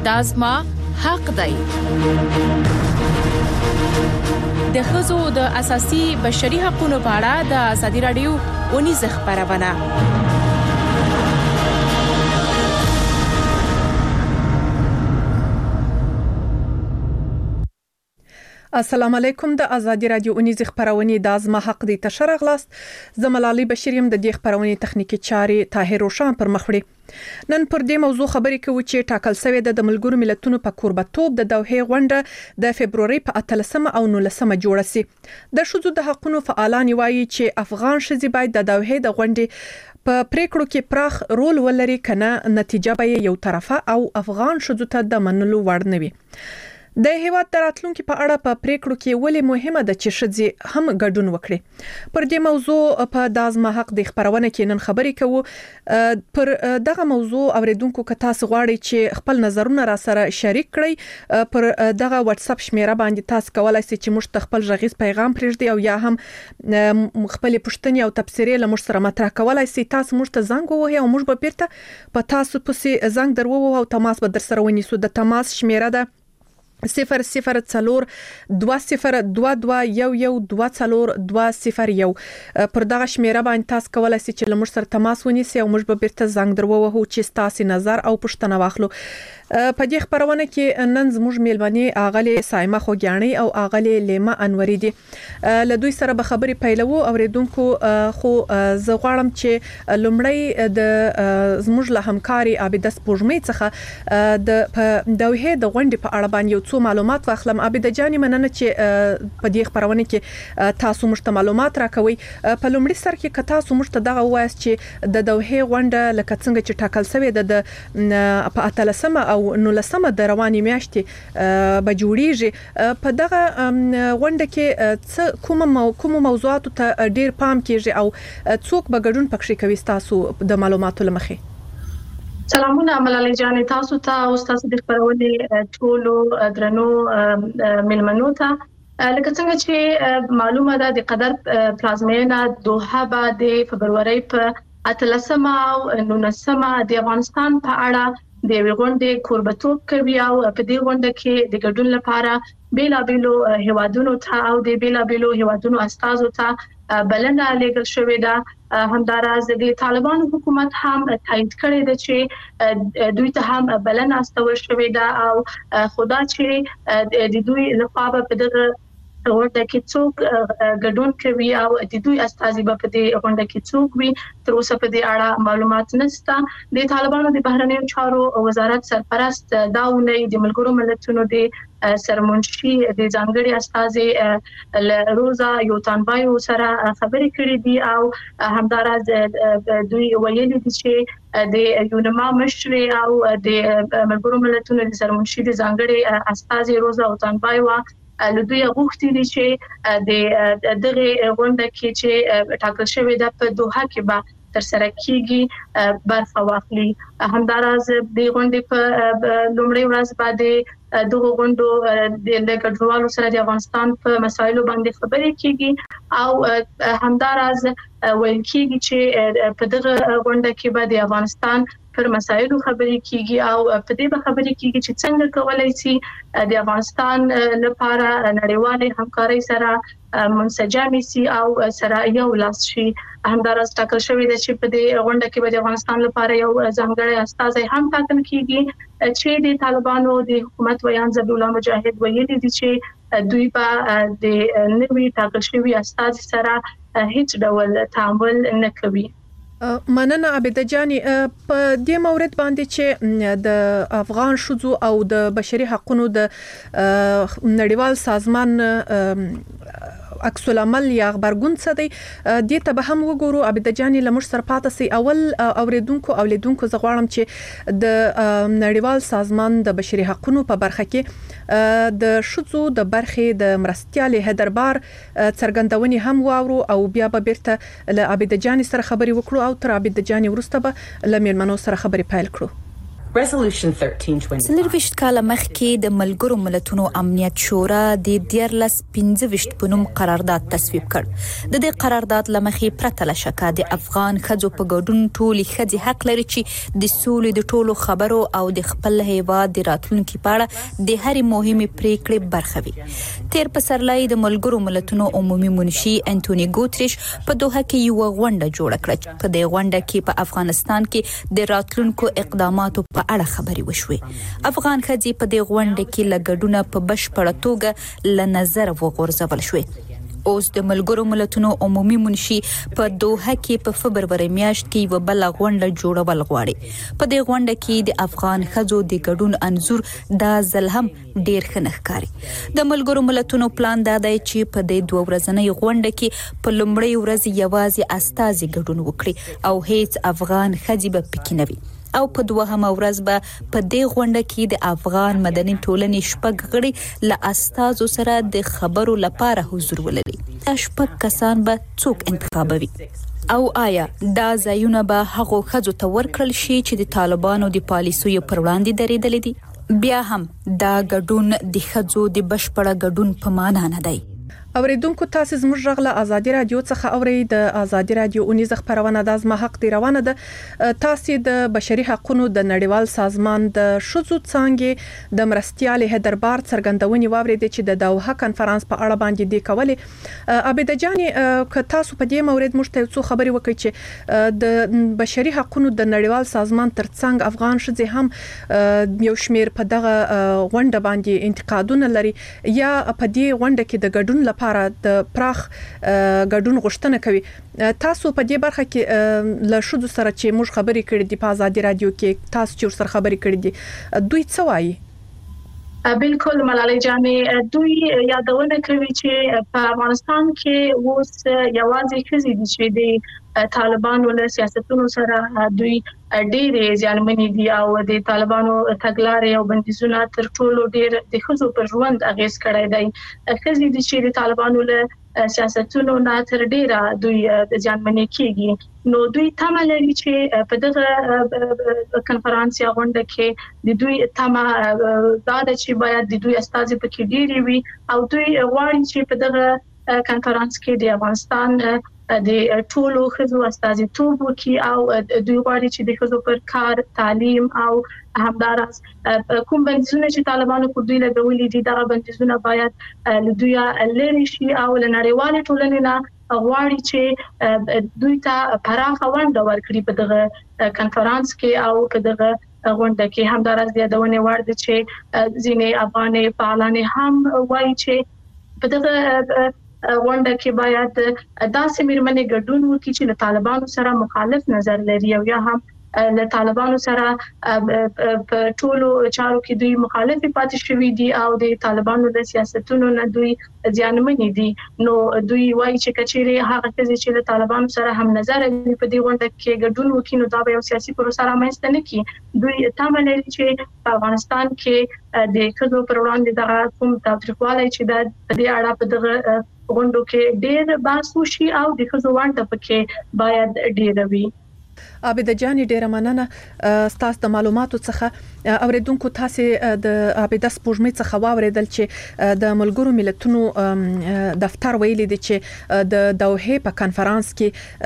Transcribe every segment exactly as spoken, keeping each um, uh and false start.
دا زما حق دی. د ښځو د اساسي بشري حقوقو په اړه د ازادي رادیو ونیزه خبرونه. السلام علیکم. د ازادي رادیو ونیزه خبرونه د ازما حق دی تشر غلاست. زملالي بشریم د دې خبرونه تخنیکی چاري طاهر روشان پر مخ وړي. نن پر دې موضوع خبرې کوو چې ټاکل شوی د ملګرو ملتونو په کوربتوب د دوحې غونډه د فبروري په اتلسمه او نولسمه جوړه سي. د شذو د حقوقو فعالان وایي چې افغان شذي باید د دوحې د غونډې په پریکړو کې پراخ رول ولري، کنه نتیجه به یو طرفه او افغان شذو ته د منلو وړ نه وي. د هیواد راتلونکو په اړه په پریکړو کې ولې مهمه ده چې شذي هم ګډون وکړي. پر دې موضوع په دازما حق د خبرونه کې نن خبرې کوو. پر دغه موضوع اوریدونکو که تاسو غواړئ چې خپل نظرونه را سره شریک کړئ، پر دغه واتس اپ شمیره باندې تاسو کولای شئ چې موږ خپل غږیز پیغام پرېږدئ او یا هم خپل پوښتنې او تبصرې له موږ سره مطرح کولای شئ. تاسو موږ ته زنګ ووهئ او موږ به بیرته په تاسو پسې زنګ دروو او تماس به در سره ونیسو. د تماس شمیره ده صفر صفر څلور دوه صفر دوه دوه یو یو دوه څلور دوه صفر یو. پر دغه شمیره باندې تاسو کولای شئ چې لمر سره تماس ونیسئ او موږ به بیرته زنګ دروو چې تاسو نظر او پوښتنه واخلو. په دې خبرونه کې نن زموږ میلمنې اغلی سایمه خوګیانی او اغلی لیما انوري دي. له دوی سره به خبرې پیلوو. اوریدونکو خو زه غواړم چې لومړی د زموږ له همکاري عابده سپوږمۍ څخه د دوحې د غونډې په اړه باندې څو معلومات واخلم. عابده جاني مننه چې په دې خبرونه کې تاسو موږ ته معلومات راکوي. په لومړي سر کې که تاسو موږ ته دغه وایي چې د دوحې غونډه لکه څنګه چې ټاکل شوی د په اتلسمه او نولسمه د رواني میاشتې به جوړیږي، په دغه غونډه کې کوم کوم موضوعات ته ډیر پام کیږي او څوک به ګډون پکې کوي تاسو د معلوماتو لمخې؟ سلامونه ملالي جان، تاسو ته او تاسو د خبرونه ټولو درنو ملمنو ته. لکه څنګه چې معلومه ده د قطر پلازمینه دوحه به د فبروري په اتلسمه او نولسمه د افغانستان په اړه د غونډې کوربتوب کوي او په دې غونډه کې د ګډون لپاره بیلابیلو هیوادونو ته او د بیلابیلو هیوادونو استازو ته بلنه لګل شوې ده. همداراز د طالبانو حکومت هم تایید کړی دی چې دوی ته هم بلنه استول شوې ده او خدا چې د دوی لخوا په دغه غونډه کې څوک ګډون کوي او د دوی استازي په دې غونډه کې څوک وي تر اوسه په دې اړه معلومات نشته. د طالبانو د بهرنیو چارو وزارت سرپرست داونه د ملګرو ملتونو د سرمنشي د ځانګړي استازي روزا یوتانبایو سره خبرې کړې دي او همداراز دوی ویلي دي چې د یونما مشر او د ملګرو ملتونو د سرمنشي د ځانګړي استازي روزا یوتانبایو لدوی غوښتي دي چې د دغه غونډه کې چې ټاکل شوی د په دوحه کې به تر سره کیږي برخه واخلي. همداراز د غونډې په لومړی ورځ باندې دغه غونډو د ګډوالو سره د افغانستان په مسایلو باندې خبرې کیږي او همداراز ویل کیږي چې په دغه غونډه کې به د افغانستان پر مسایلو خبرې کیږي او په دې به خبرې کیږي چې څنګه کولای شي د افغانستان لپاره نړیوالې همکارۍ سره منسجم شي او سره یو لاس شي. همداراز ټاکل شوی دی چې په دې غونډه کې به د افغانستان لپاره یو ځانګړی استازی هم ټاکل کیږي چې د طالبانو د حکومت ویان ذبیح الله مجاهد ویلي دي چې دوی په د نوي ټاکل شوی استازي سره هیڅ ډول تعامل نه کوي. مننه عابده جاني. په دې مورد باندې چې د افغان شذو او د بشري حقوقو د نړیوال سازمان عکس العمل یا خبرګون څه دی دې ته به هم وګورو. عابده جاني لمر سره پاتې سي. اول اوریدونکو او لیدونکو زه غواړم چې د نړیوال سازمان د بشري حقوقو په برخه کې د شذو د برخې د مرستيال هدربار څرګندونې هم واورو او بیا به بیرته له عابده جاني سره خبرې وکړو او تر عابده جاني ورسته به له میلمنو سره خبرې پیل کړو. Resolution thirteen twenty. څلرویشت کاله مخکې د ملګرو ملتونو امنیت شورا د دیارلس پنځه ویشت په نوم قرارداد تصویب کړ. د دې قرارداد له مخې پرته له شکه د افغان ښځو په ګډون ټولې ښځې حق لري چې د سولې د ټولو خبرو او د خپل هیواد د راتلونکي په اړه د هرې مهمې پریکړې برخه وي. تیر پسرلی د ملګرو ملتونو عمومي منشي انټونی ګوتریش په دوحه کې یو غونډه جوړه کړه. په دې غونډه کې په افغانستان کې د راتلونکو اقداماتو په اړه خبرې وشوې. افغان ښځې په دې غونډه کې له ګډونه په بشپړه توګه له نظر وغورځول شوې. اوس د ملګرو ملتونو عمومي منشي په دوحه کې په فبروري میاشت کې یو بل غونډه جوړول غواړي. په دې غونډه کې د افغان ښځو د ګډون انزور دا ځل هم ډیر ښه ښکاري. د ملګرو ملتونو پلان دا دی چې په دې دوه ورځنۍ غونډه کې په لومړۍ ورځ یوازې استازي ګډون وکړي او هیڅ افغان ښځې به پکې نه وي. او په دوهمه ورځ به په دې غونډه کې د افغان مدني ټولنې شپږ غړي له استازو سره د خبرو لپاره حضور ولري. شپږ کسان به څوک انتخابوي او آیا دا ځایونه به هغو ښځو ته ورکړل شي چې د طالبانو د پالیسیو پر وړاندې درېدلې دي؟ بیا هم دا ګډون د ښځو د بشپړه ګډون په معنا نه دی. اوریدونکو تاسو زموږ غږ له ازادي رادیو څخه اورئ. د ازادي رادیو اونیزه خبرونه د ازما حق دی روانه ده. تاسو د بشري حقوقو د نړیوال سازمان د شذو څنګه د مرستيال هدربار څرګندونې واورید چې د دوحه کانفرنس په اړه باندې دی کولې. عبید جاني ک تاسو په دې مورید مشته څو خبري وکړي چې د بشري حقوقو د نړیوال سازمان ترڅنګ افغان شذې هم یو شمیر په دغه غونډه باندې انتقادونه لري یا په دې غونډه کې د ګډون لپاره د پراخ ګډون غوښتنه کوي. تاسو په دې برخه کې له شذو سره چې موږ خبرې کړې دي په ازادي رادیو کې تاسو چې سره خبرې کړې دي دوی څه وایي؟ بالکل ملالۍ جانې دوی یادونه کوي چې په افغانستان کې اوس یوازې ښځې دي چې د طالبانو له سیاستونو سره دوی ډېرې ځانمنې دي او د طالبانو تګلارې او بندیزونه تر ټولو ډېر د ښځو پر ژوند اغیز کړی دی. ښځې دي چې د طالبانو له سیاستونو نه تر ډېره دوی ځانمنې کیږي. نو دوی تمه لري چې په دغه کنفرانس یا غونډه کې د دوی تمه دا ده چې باید د دوی استازي پکې ډېری وي او دوی غواړي چې په دغه کنفرانس کې د افغانستان د ټولو ښځو استازیتوب وکړي او دوی غواړي چې د ښځو پر کار، تعلیم او همداراز کوم بندیزونه چې طالبانو پر دوی لګولي دي دغه بندیزونه باید له دوی لرې شي او له نړیوالې ټولنې نه غواړي چې دوی ته پراخه ونډه ورکړي په دغه کنفرانس کې او په دغه غونډه کې. همداراز یادونه وړ ده چې ځینې افغاني فعالان هم وایي چې په دغه غونډه کې باید داسې میرمنې ګډون وکړي چې له طالبانو سره مخالف نظر لري او یا هم له طالبانو سره په ټولو چارو کې دوی مخالف پاتې شوي دي او د طالبانو د سیاستونو نه دوی ځانمنې دي. نو دوی وایي چې کچېرې هغه څه چې له طالبانو سره هم نظر لري په دې غونډه کې ګډون وکړي نو دا به یو سیاسي پروسه رامنځته نه کړي. دوی تمه لري چې په افغانستان کې د ښځو پر وړاندې دغه کوم تاوتریخوالی چې د دې اړه په دغه غونډو کې ډېر بحث وشي او د ښځو ونډه پکې باید ډېره وي. عبید جاني ډیره مننه ستاسو د معلوماتو څخه. اوریدونکو تاسو د عبید سپوږمۍ څخه واوریدل چې د ملګرو ملتونو دفتر ویلي دی چې د دوحه په کانفرنس کې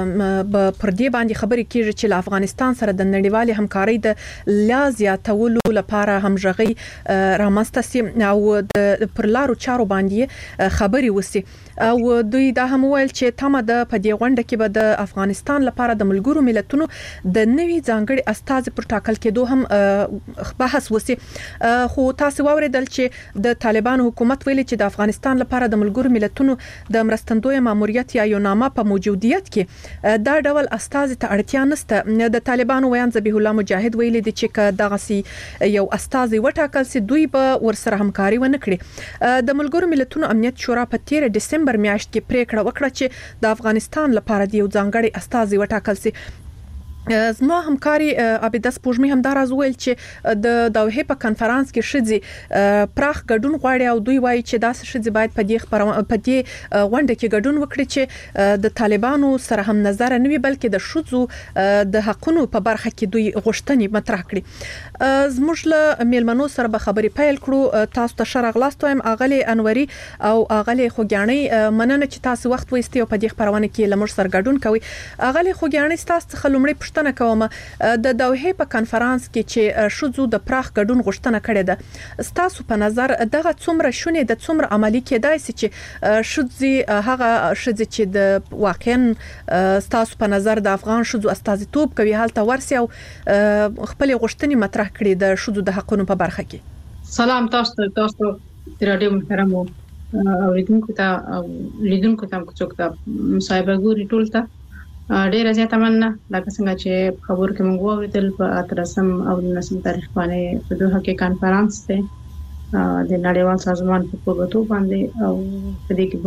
پر دې باندې خبرې کیږي چې افغانستان سره د نړیوالې همکارۍ د لا زیاتولو لپاره همغږي رامنځته سي او د پر لارو چارو باندې خبرې وسی او دوی دا هم ویل چې تمه د په دې غونډه کې به د افغانستان لپاره د ملګرو ملتونو د نوي ځانګړي استازي پر ټاکل کېدو هم بحث وسی. خو تاسو واوریدل چې د طالبانو حکومت ویلي چې د افغانستان لپاره د ملګرو ملتونو د مرستندوی ماموریت یا یو نامه په موجودیت کې دا ډول استازي ته اړتیا نشته. د طالبانو ویان ذبیح الله مجاهد ویلي دی چې دغه سي یو استازي وټاکل سي دوی به ورسره همکاري ونه کړي. د ملګرو ملتونو امنیت شورا په تیر دسمبر میاشت کې پریکړه وکړه چې د افغانستان لپاره د یو ځانګړي استازي وټاکل سي. زما همکاري عبیده سپوږمۍ هم دا راز ویل چې د دوحې په کانفرنس کې شذي پراخ ګډون غواړي او دوی وایي چې داسې شذي باید په دې په دې غونډه کې ګډون وکړي چې د طالبانو سره هم نظر نه وي بلکې د شذو د حقونو په برخه کې دوی غوښتنې مطرح کړي. زموږ له میلمنو سره به خبرې پیل کړو. تاسو ته شرغ لاستویم اغلی انوري او اغلی خوګیاني مننه چې تاسو وخت وایستي او په دې خبرونه کې لمر سره ګډون کوي. اغلی خوګیاني تاسو څخه لومړی پوښتنه کوم د دوحې په کانفرنس کې چې شذو د پراخ ګډون غوښتنه کړې ده ستاسو په نظر دغه څومره شونه د څومره عملی کېدای شي چې شذي هغه شذي چې د واقعا ستاسو په نظر د افغان شذو استازیتوب کوي حالت ورسي او خپل غوښتنې مطرح کړي د شذو د حقونو په برخه کې. سلام تاسو تاسو د رادیو محترم اوریدونکو ته لیدونکو ته څوک ته مصاحبه ګوري ټول ته ډیره زیاته مننه. لکه څنګه چې خبر کې موږ واوریدل په اتلسم او نولسم تاریخ باندې په دوحه کې کانفرنس ته د نړیوال سازمان په توګه باندې او په دې کې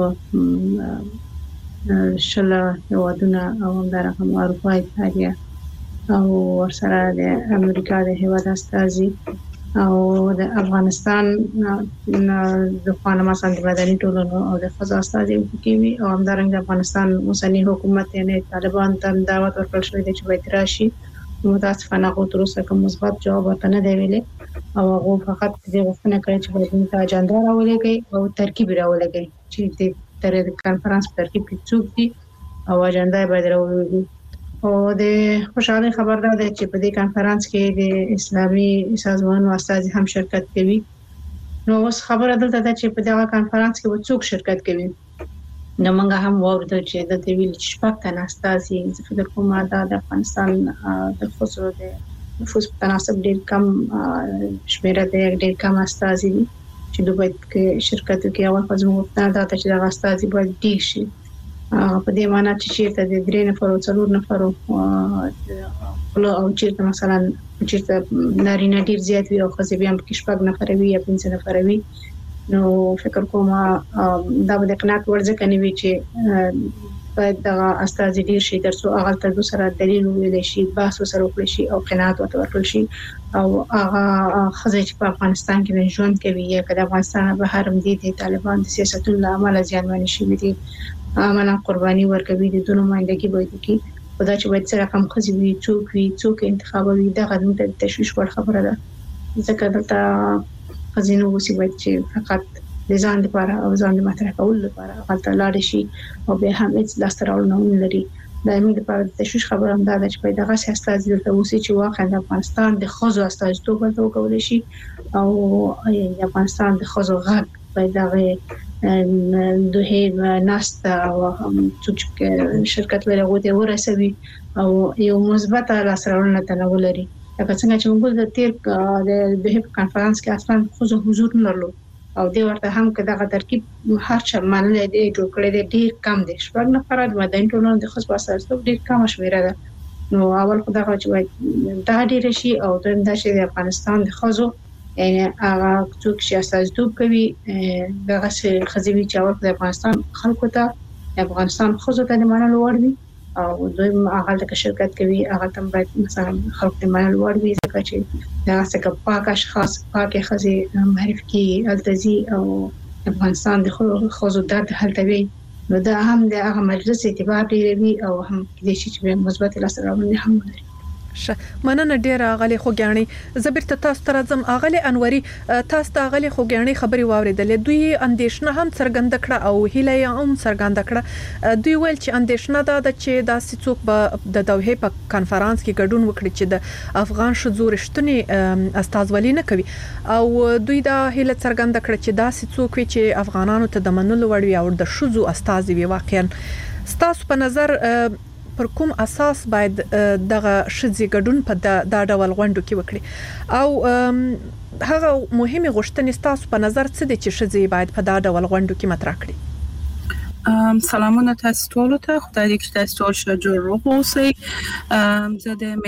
به شله هیوادونه او همدارنګه اروپا اتحادیه او ورسره د امریکا د هیواد استازي او د افغانستان د خانما سند مدني ټولنو او د خزا استازي کوي او همدارنګه د افغانستان اوسنی حکومت یعنی طالبان ته دعوت ورکړل شوې ده چې باید راشي. متاسفانه خو تر اوسه کوم مثبت جواب ورته نه دی ویلي او هغه فقط د غوښتنه کوي چې باید د اجنډا راولېږي او ترکیب راولېږي چې د تر کانفرنس ترکیب کې څوک دي او اجنډا باید راولېږي. او د خوشاله خبر ده چې په دې کانفرنس کې د اسلامي سازمانونو استازي هم شرکت کوي. نو اوس خبره دلته ده چې په دغه کانفرنس کې څوک شرکت کوي. نو موږ هم وایو چې د ویل شپږ تنه استازي د فدرال حکومت د افغانستان د خصوصو د نفوس په تناسب ډېر کم شمیره د ډېر کم استازي چې دوی باید کې شرکت کوي. او په زموږ ته دا چې د استازي باید ډېر شي په دې معنی چې چیرته د درې نفر او څلور نفر او چیرته مثلا چیرته نارینه ډیر زیات وي او خزې بیا په شپږ نفر وي یا پنځه نفر وي. نو فکر کوم دا به قناعت ورځ کني وي چې باید د استازي ډیر شي ترڅو هغه تر سره دلیل ویل شي بحث سره وکړي شي او قناعت ورکړي شي او هغه خزې چې په افغانستان کې ژوند کوي یا کله افغانستان به هرم دي د طالبان د سیاستونو لامل ځانمن شي دي عملا قرباني ورکوي د دونو ماندګي وایي کی خدای چې باید سره کم خزي وي څوک وي څوک انتخابوي دا غوښتنه د تشویش وړ خبره ده. ځکه دلته خزینو وسی باید چې فقط د ځان لپاره او ځان د مطرح کول لپاره غلطه لاړ شي او به هم هیڅ لاستراول نه لري. دا موږ لپاره د تشویش خبره هم ده چې پیدا غاښ استازي دلته وسی چې واقعا د افغانستان د خزو استازیتوب وکول شي او د افغانستان د خزو غږ پیدا غي دوه ناست او څوک شرکت لري غوډه ورسوي او یو مثبت لاسرونه تنول لري. لکه څنګه چې موږ د تیر د دوه کانفرنس کې اصلا خو حضور نلرلو او د ورته هم کدا ترکیب هر چا منل دي جوړ کړی دی ډیر کم دي شپږ نفر د مدن ټولنې د خصوص اساس ډیر کم شمیره ده. نو اول خدای غواړي دا ډیر شي او د اندازې د افغانستان د خزو یعنی هغه څوک چې استازیتوب کوي دغه خزوی چې اول د افغانستان خلکو ته د افغانستان خزو ته د منلو وړ وي او دوی هغه د شرکت کوي هغه تم باید مثلا خلک د منلو وړ وي ځکه چې دا څنګه پاک اشخاص پاک خزي معرفي کی التزي او افغانستان د خزو د هلتوي. نو دا هم د هغه مجلس اعتبار لري او هم د شي چې مثبت لاسرونه هم لري. مننه ډیره غلي خوګیاني زبرته تاسو تر ځم اغلی انوري تاسو ته غلي خوګیاني خبري واوریدلې دوی اندیشنه هم څرګند کړه او هیله یې هم څرګند کړه. دوی ویل چې اندیشنه ده چې د سڅوک په د دوحې په کانفرنس کې ګډون وکړي چې د افغان شذو رښتونی استازولي نه کوي او دوی دا هیله څرګند کړه چې دا سڅوک چې افغانانو ته د منلو وړ وي او د شذو استازي وي. واقعا ستاسو په نظر پر کوم اساس باید دغه شذي ګډون په دا ډول غونډو کې وکړي او هغه مهمه غوښتنې ستاسو په نظر څه دي چې شذي باید په دا ډول غونډو کې مطرح کړي؟ سلامونه تاسو ټول ته خدای دې چې تاسو ټول ښه جوړ اوسئ. زه د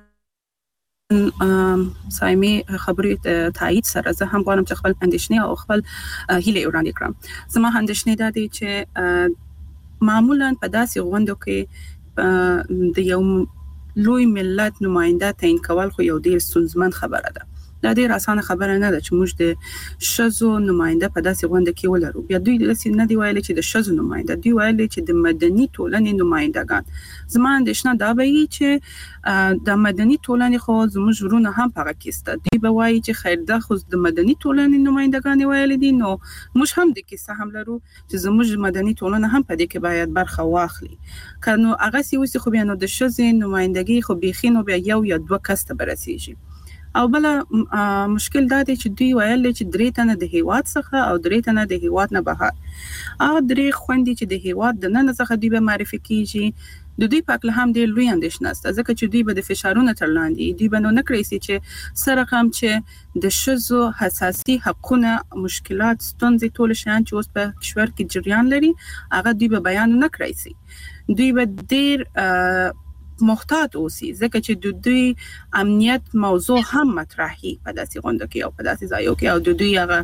میرمن سایمي خبرې تایید سره زه هم غواړم چې خپل اندیشنې او خپل هیله وړاندې کړم. زما اندیشنې دا دي چې معمولا په داسې غونډو کې د یو لوی ملت نماینده تعیین کول خو یو ډیر ستونزمن خبره ده. دا ډیر اسانه خبره نه ده چې موږ د شذو نماینده په داسې غونډه کې ولرو. بیا دوی داسې نه دی ویلي چې د شذو نماینده، دوی ویلي چې د مدني ټولنې نمایندگان. زما اندېښنه دا وایي چې د مدني ټولنې خو زموږ ورونه هم پغه کېسته. دوی به وایي چې خیر دا خو د مدني ټولنې نمایندگان ویلي دي، نو موږ هم د کیسه هم لرو چې زموږ مدني ټولنه هم په دې کې باید برخه واخلي. کنو هغه سی وسی خو بیا نو د شذې نمایندګي خو بيخینو بیا یو یا دوه کس ته برسیږي. او بل مشکل دا دی چې دوی ویل چې درې تنه د هیواد څخه او درې تنه د هیواد نه بهر. هغه درې خوندې چې د هیواد د نن څخه دوی به معرفي کیږي، د دوی په اړه هم ډېر لوی اندېښنه است، ځکه چې دوی به د فشارونو تر لاندې دوی به نو نه کړی سي چې سره هم چې د شذو حساسي حقونه، مشکلات، ستونزې ټول شیان چې اوس په کشور کې جریان لري هغه دوی به بیان نه کړی سي. دوی به ډېر محتاط اوسي، ځکه چې د دوی امنیت موضوع هم مطرحي په داسې غونډه کې او په داسې ځایو کې، او د دوی هغه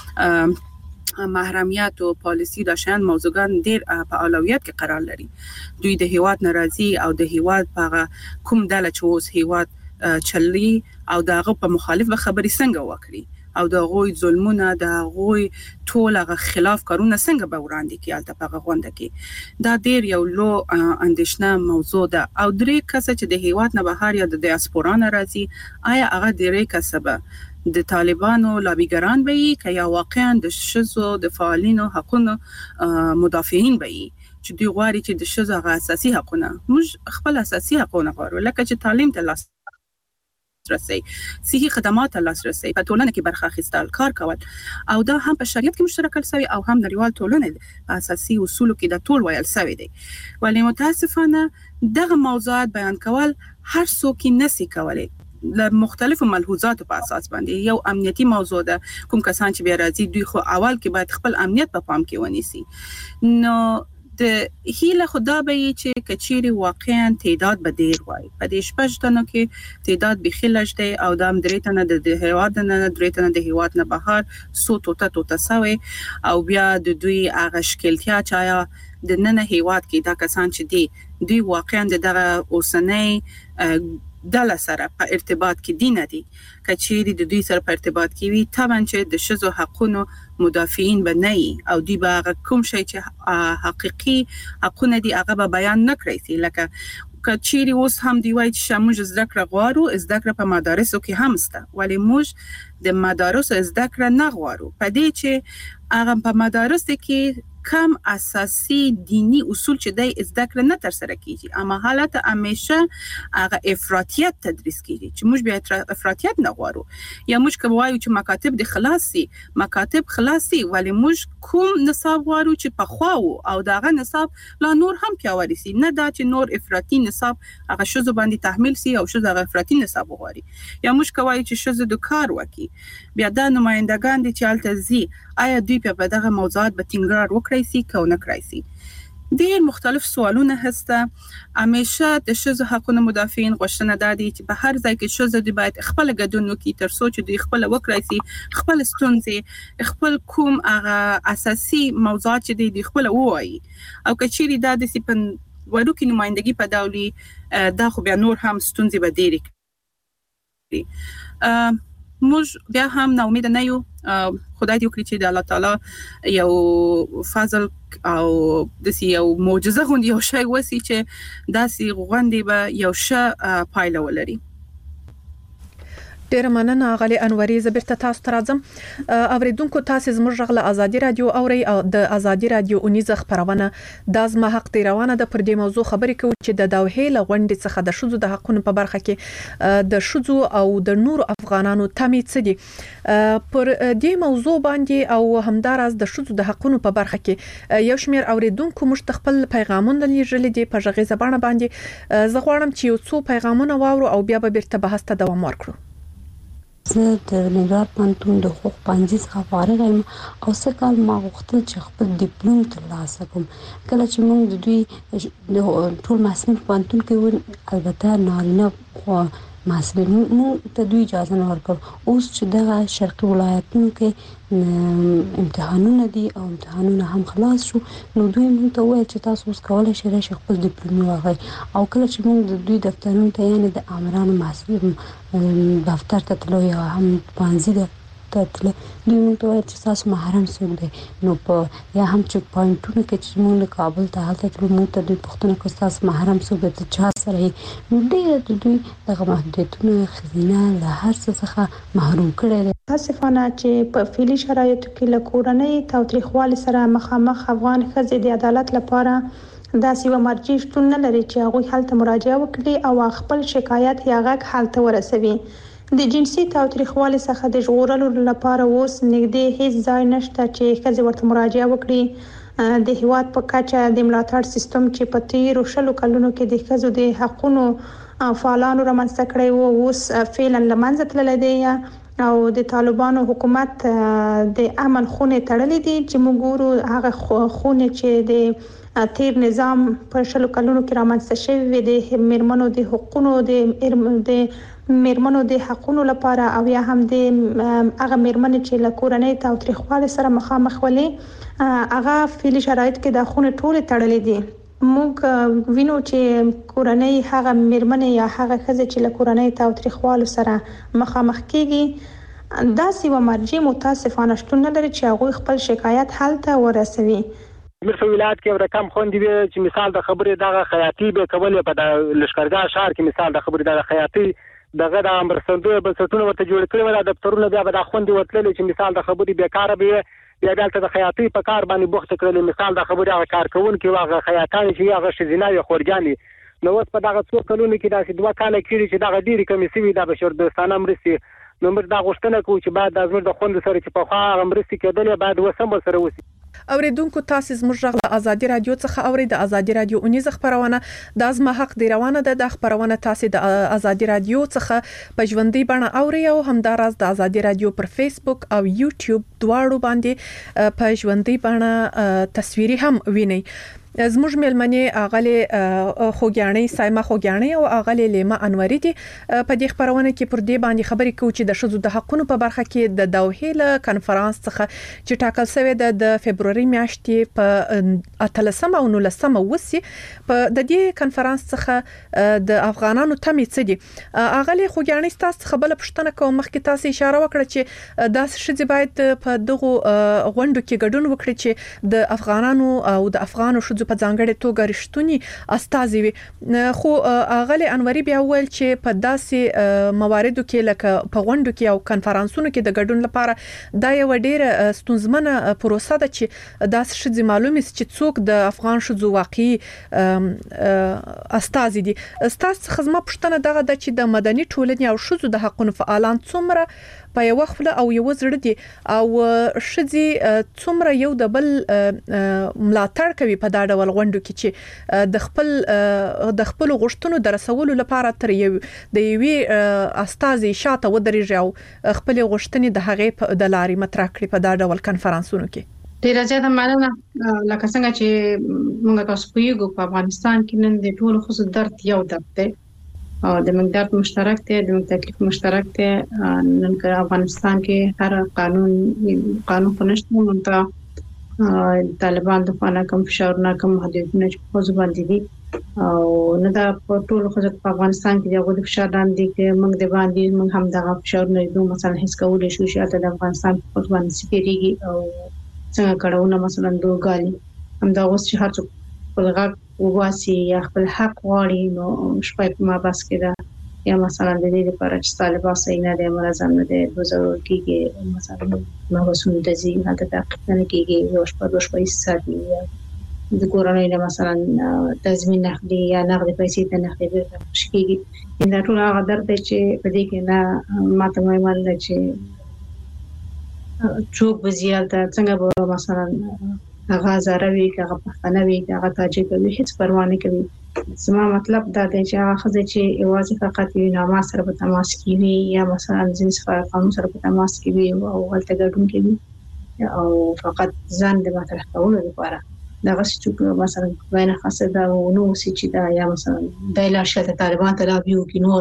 محرمیت او پالیسی د شان موضوعګان ډېر په اولویت کې قرار لري. دوی د هیواد ناراضي او د هیواد په کوم ډله چې اوس هیواد چلي او دغه په مخالف خبري څنګه وکړي او د غوي ظلمونه د غوي ټول هغه خلاف کارونه څنګه به وړاندې کیالته په غونډه کې. دا ډیر یو لو اندیشنه موضوع ده. او درې کسه چې د هیواد نه بهر یا د دیاسپورا راځي، آیا هغه درې کسه به د طالبانو لابیګران به وي که یا واقعا د شذو د فعالینو حقوقو مدافعین به وي چې دوی غواړي چې د شذو هغه اساسي حقونه، موږ خپل اساسي حقونه غواړو، لکه چې تعلیم ته لاس رسي، صحي خدمات ته لاسرسي، په ټولنه کې برخه اخیستل، کار کول، او دا هم په شریعت کې مشترک شوی او هم نړیوال ټولنه په اساسي اصولو کې د ټول ویل شوی دی. ولی متاسفانه دغه موضوعات بیان کول هر څوک نسی کولای. له مختلفو ملحوظاتو په اساس باندې یو امنیتي موضوع ده، کوم کسان چې بیا راځي دوی خو اول کې باید خپل امنیت په پام کې ونیسي. نو د هیله خدا به چې کچيري واقعا تعداد به ډیر وای، په دې شپږ تنو کې تعداد به خلج دی او د درې تنه د هیواد نه درې تنه د هیواد نه بهر سو توته توته سوي، او بیا د دوی هغه شکلتیا چایا د نن هیواد کې دا کسان چې دی دوی واقعا دغه اوسنۍ دله سره په ارتباط کې دي نه دي. کچيري د دوی سره په ارتباط کې وي طبعا چې د شذو حقونو مدافعین به نه او دی به کوم شي چې حقيقي حقونه دي هغه به بیان نه کړی سي. لکه کچيري اوس هم دی وایي چې موږ زده کړه غواړو، زده کړه په مدارسو کې هم سته، ولی موږ د مدارسو زده کړه نه غواړو په دې چې هغه په مدارسو کې کم اساسي دینی اصول چې د زده کړه نه تر سره کیږي، اما حالت همیشه هغه افراطیت تدریس کیږي چې موږ بیا افراطیت نه غواړو. یا موږ کوایو چې مکاتب د خلاصي مکاتب خلاصي، ولی موږ کوم نصاب غواړو چې په خواو او داغه نصاب لا نور هم پیاوړی سي، نه دا چې نور افراطي نصاب هغه شذو باندې تحمیل سي او شذو هغه افراطي نصاب غواړي. یا موږ کوایو چې شذو د کار وکي، بیا دا نمائندگان دي چې الته زی آیا دوی په دغه موضوعات به ټینګار وکړي سي که نه کړی سي. ډېر مختلف سوالونه هسته. همیشه د شذو حقوقو مدافعین غوښتنه ده چې په هر ځای کې شذو دی باید خپل ګډون وکړي تر څو چې دوی خپل وکړي سي، خپل ستونزې، خپل کوم هغه اساسي موضوعات چې دوی خپل وایي. او کچيري دا د سپن ورو کې نمائندګي په داولي دا خو بیا نور هم ستونزې به ډېرې کړي. موږ بیا هم نا امید نه یو، خدای دې وکړي چې د الله تعالی یو فضل او د یو معجزه غوندي یو شی وسی چې داسې غوندي به یو ښه پایله ولري. ډیر مننه غالي انوري. زبرته تاسو ترازم اوریدونکو تاسو زموږ غله ازادي رادیو اوري او د ازادي رادیو اونیزه خبرونه د ازما حق دی روانه ده. پر دې موضوع خبرې کوي چې د دوحې لغونډې څخه د شذو د حقونو په برخه کې د شذو او د نور افغانانو تمې څه دي. پر دې موضوع باندې او همداراز د شذو د حقونو په برخه کې یو شمېر اوریدونکو مشتخپل پیغامونه لېږلي دي په ژغې زبانه باندې. زه غواړم چې یو څو پیغامونه واورو او بیا به بیرته بحث ته دوام ورکړو. زه د ننګرهار پوهنتون د حقوق پوهنځي څخه فارغ یم او څه کال ما غوښتل چې خپل ډیپلوم ترلاسه کړم. کله چې موږ د دوی ټول محصلین په پوهنتون کې ول، البته نارینه محصلین موږ ته دوی اجازه نه ورکړ اوس چې دغه شرقي ولایتونو کې امتحانونه دي او امتحانونه هم خلاص شو نو دوی موږ ته وایي چې تاسو اوس کولای شئ راشئ خپل ډیپلوم واخلئ او کله چې موږ د دوی دفترونو ته یعنې د امرانو محصلین دفتر ته تلو یا هم پانځي ته تلو دوی موږ ته وایي چې تاسو محرم څوک دی نو په یا هم چک پوینټونو کې چې موږ له کابل ته هلته تلو موږ ته دوی پوښتنه کوي تاسو محرم څوک دی چا سره یې نو ډېر د دوی دغه محدودیتونه ښځینه له هر څه څخه محروم کړی دی. متاسفانه چې په فعلي شرایطو کې له کورنۍ تاوتریخوالي سره مخامخ افغان ښځې د عدالت لپاره داسې یوه مرجع شتون نه لري چې هغوی هلته مراجعه وکړي او خپل شکایت یا غږ هلته ورسوي. د جنسي تاوتریخوالي څخه د ژغورلو لپاره اوس نږدې هیڅ ځای نشته چې ښځې ورته مراجعه وکړي. د هیواد په کچه د ملاتړ سیستم چې په تیرو شلو کلونو کې د ښځو د حقونو فعالانو رامنځته کړی و اوس فعلا له منځه تللی دی او د طالبانو حکومت د امن خونې تړلې دي چې موږ ګورو هغه خونې چې د تیر نظام په شلو کلونو کې رامنځته شوی وي د میرمنو د حقونو د میرمنو د حقونو لپاره او یا هم د هغه میرمنې چې له کورنۍ تاوتریخوالي سره مخامخ ولې هغه فعلي شرایط کې د خونې ټولې تړلې دي. موږ وینو چې کورنۍ هغه میرمنې یا هغه ښځې چې له کورنۍ تاوتریخوالي سره مخامخ کیږي داسې یوه مرجع متاسفانه شتون نه لري چې هغوی خپل شکایت هلته ورسوي. میر په ولایت کې یو رقم خوندې وي چې مثال د خبرې دغه خیاطي به کولې په د لښکرګاه ښار کې مثال د خبرې دغه خیاطي دغه د امرسندو بنسټونه ورته جوړ کړي ولا دفترونه بیا به د خوندې وتللې چې مثال د خبرې بیکاره به بیا دلته د خیاطي په کار باندې بوخت کړل مثال د خبرې هغه کارکونکي هغه خیاطان چې هغه شزینه یا خورجانې نو اوس په دغه څو کلونو کې داسې دوه کاله کېږي چې دغه ډېرې کمې سوي د بشردوستانه مرستې نو موږ دا غوښتنه کوو چې باید زموږ د خوندو سره چې پخوا هغه مرستې کېدلې باید اوس هم ورسره وشي. اوریدونکو تاسو زموږ غږ له ازادي رادیو څخه اورئ. د ازادي رادیو اونیزه خبرونه د ازما حق دی روانه ده. د خبرونه تاسو د ازادي رادیو څخه په ژوندۍ بڼه اورئ او همداراز د ازادي رادیو پر فیسبوک او یوټیوب دواړو باندې په ژوندۍ بڼه تصویري هم وینئ. زموږ ملمنې اغلې خوګیانې سایمه خوګیانې او اغلې لیما انوري دي په دې خبرونه کې پر دې باندې خبرې کوي چې د شذو د حقونو په برخه کې د دوحې له کانفرنس څخه چې ټاکل شوی د فبرवरी میاشتې په اتلسمه او نولسمه وسی په د دې کانفرنس څخه د افغانانو تمې څه دي. اغلې خوګیانې تاسو خبره پښتنه کوم مخکې تاسو اشاره وکړه چې د شذې باید په دغه غونډو کې ګډون وکړي چې د افغانانو او د افغانو شذو په ځانګړې توګه رښتونی استازي وي. خو اغلی انوري بیا ویل چې په داسې مواردو کې لکه په غونډو کې او کانفرنسونو کې د ګډون لپاره دا یو ډېر ستونزمنه پروسه ده چې داسې شذې معلومه چې څوک د افغان شذو واقعي استازي دي. تاسو خدمت پښتنه دغه د چې د مدني ټولنې او شذو د حقوقو فعالان څومره په یو وخت او یو زړه دي او شذې څومره یو د بل ملاتړ کوي په دا ډول غونډو کې چې د خپل د خپل غوښتنو درسولو لپاره تر یو د یوې استازي شاته ودرېږي او خپل غوښتنې د هغې د لارې مطرح کړي په دا ډول کانفرنسونو کې. ډیره زیاته مننه. لکه څنګه چې موږ تاسو پوهیږو په افغانستان کې نن د ټولو خصوص درد یو درد دی او د موږ درد مشترک دی د موږ تکلیف مشترک دی. نن که افغانستان کې هر قانون قانون پنځه مونږ طالبان د فانا کوم فشارونه کوم محدودیتونه چې په ځو باندې دي او نه دا په ټولو خلکو په افغانستان کې دغه فشار باندې کې موږ د باندې موږ هم دغه فشارونه دوه مثلا هیڅ کولای شو چې د افغانستان په باندې سپیریږي او څنګه کړهونه مثلا دوه غالي هم دا اوس چې هر څوک خپل حق واسي یا خپل حق غواړي نو شپه په ما بس کې دا یا مثلا د دې لپاره چې طالبان صحیح نه دي منظم نه دي د ضرور کېږي مثلا ما وسونه د زی نه د تحقیق نه کېږي یو شپه دوه شپه ساتي د کورونو نه مثلا تضمین نقدي یا نقدي پیسې ته نقدي ورکړي دا ټول هغه درته چې په دې کې نه ماته مې مال چې څوک بزیاده څنګه به مثلا هغه زاروي هغه پښتنه وي هغه تاجک وي هیڅ پروا نه کوي. زما مطلب دا دی چې هغه خزه چې ایوازي فقط یو نامه سره په تماس کې وي یا مثلا جنس قانون سره په تماس کې وي او ولته ګډون کوي او فقط ځان د مطرح کولو لپاره دا چې مثلا وینه خاصه دا نو چې دا یا مثلا د لا شته طالبان ته لا بيو کې نورا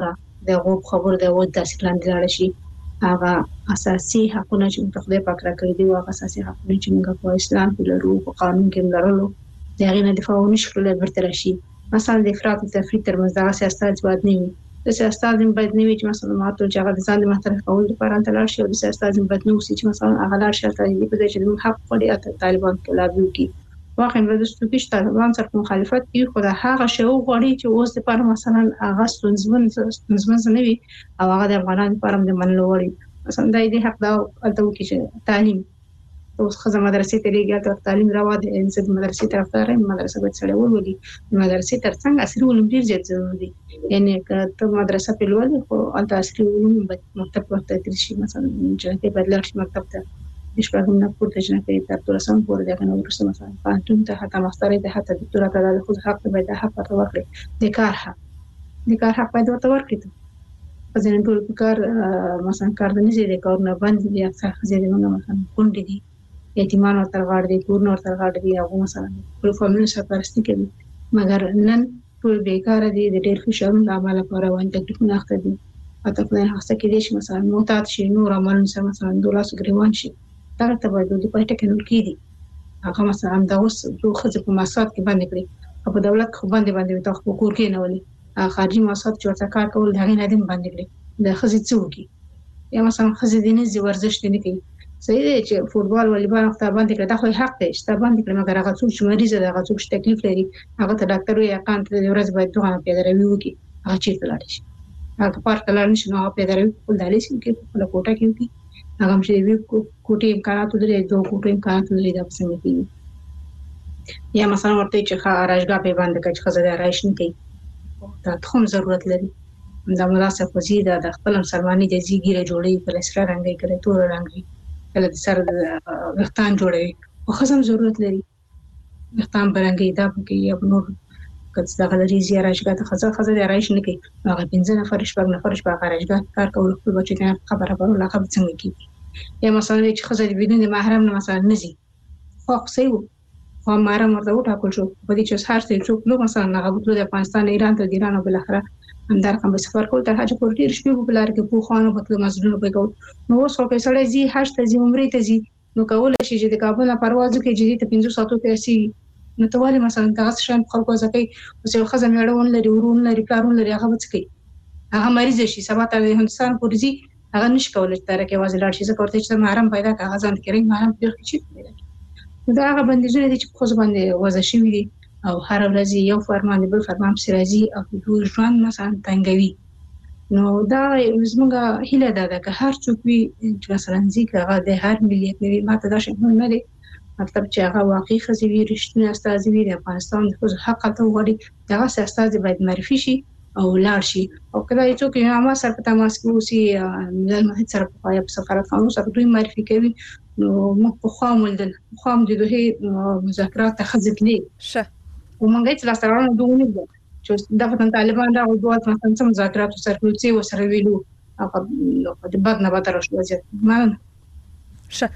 دغه خبر د ود داسې لاندې لاړ شي هغه اساسي حقونه چې خدای پاک راکړي دي او هغه اساسي حقونه چې موږ په اسلام کې لرو او قانون کې لرلو دغه نه دفاع ونشو کولای برتر شي. مثلا د افراط او تفریط تر منځ دغه سیاست باید نه وي. د سیاست باید نه وي چې مثلا ماته چې هغه د ځان د محترف کول لپاره انتلار شي او د سیاست باید نه وي چې مثلا هغه لار شي ته د دې چې حق پړې طالبان کلابي کی واقعا د دستوري طالبان سره مخالفت کوي خو دا هغه شی وغوړي چې اوس د پر مثلا هغه ستونزمن ستونزمن نه وي او هغه د افغانانو لپاره د منلو وړي مثلا د دې حق دا الته کې چې تعلیم اوس خزه مدرسې ته لګیا ته تعلیم راو د انسد مدرسې طرفدار مدرسې به څړې ولولي مدرسې ترڅنګ عصري علوم ډیر زیات ضروري دي یعنی که مدرسه په لولي خو الته عصري علوم مکتب ورته تدریسي مثلا چې بدلار شي مکتب ته نشپږم نه پورته جنا کوي تر څو سم پورې دغه نو ورسره مثلا پانتون ته حتی ماسترې ته حتی دکتورا ته د خو حق به د حق ته ورکړي د کار حق د کار حق باید ورته ورکړي په ځینې ټول کار مثلا کار د نږدې د کار نه باندې بیا اکثر خزې د مثلا کونډې دي یتیمان او ترغاړ دي کور نور ترغاړ دي او مثلا ټول فامیل سرپرستی کوي مګر نن ټول بیکاره دي د ډېر فشارونو عمل لپاره وایي تکلیفونه اخته دي اته په هغه کې دي چې مثلا موتات شي نور عمل مثلا دولس ګریوان شي دا ته باید د پټ کې کې دي هغه مثلا دا اوس دوه خزه په ماسات کې باندې کړی په دولت خو باندې باندې تاسو کور کې نه ولي خارجي ماسات چې ورته کار کول دا نه دي باندې کړی د خزه څوکي یا مثلا خزه دیني زی ورزش نه کوي صحیح دی چې فوتبال والیبال وخت باندې کړه دا خو حق دی چې باندې کړه مګر هغه څوک چې مریض دی هغه څوک چې تکلیف لري هغه ته ډاکټر وي اکانت لري ورځ باید دوه پیداروي وکي هغه چې تلل شي هغه پارت لري نشي نو پیداروي کول دالي شي کې په کوټه کې وکي هغه هم چې وی کوټې امکانات لري دوه کوټې امکانات لري دا څنګه کوي یا مثلا ورته چې خارجګه په باندې کې خزه راځي نه کوي دا ټول ضرورت لري دا مناسب وزیده د خپل مسلمانۍ د زیګیره جوړي په لسره رنگي کړي تور رنگي کله د سر د وختان جوړوي او خصم ضرورت لري وختان برنګي دا پکې یو نور کڅ دا غلري زیاره شګه ته خزه خزه د رایش نه کوي هغه پنځه نفر شپږ نفر شپږ خارجګه کار کول خپل بچی ته خبره ورو لا خبر څنګه کوي یا مثلا چې خزه د بدون محرم نه مثلا نزي خو خصيو خو محرم ورته وټاکل شو په دې چې هر څه څوک نو مثلا هغه بوتلو د افغانستان ایران ته ایران او بل اخره اندر کوم سفر کول تر حاجه پور ډیر شپې په لار کې په خوانو په مسجدونو په کول نو اوس خو په سړی زی حج ته زی عمره ته زی نو کول شي چې د کابل پرواز کوي چې ته پنځه ساعتو کې سي نو توالي مثلا تاسو شان خلکو ځکه اوس یو خزم یړون لري ورون لري پلارون لري هغه وڅکي هغه مریض شي سبا ته د هندستان پورزي هغه نش کولای تر کې واځي لاړ شي ځکه ورته چې محرم پیدا کاغذ ځان کړی محرم پیښ شي دا هغه بندیزونه دي چې خو باندې وځي شي دي او هر ورځ یو فرمان بل فرمان سرازي او دوی ژوند مثلا تنګوي نو دا زموږه هیله ده چې هر څوک وي چې مثلا ځکه هغه د هر ملیت نوي ماته دا شنو نه دي مطلب چې هغه واقعي خزوی رښتینی استاد وي د افغانستان د خپل حق ته وړي دا استاد باید معرفي شي او لاړ شي او کله چې څوک یې ما سره په تماس کې اوسي ملل مهد سره په پای په سفارت خانو سره دوی معرفي کوي نو موږ په خامل د خام د دوه مذاکرات ته خزګلې شه ومنګای چې لاسرانو دوه نه چې د فتن طالبان دا او دوه مثلا مذاکرات سره کوي او سره ویلو هغه د بد نه بتر شو ځکه ما شه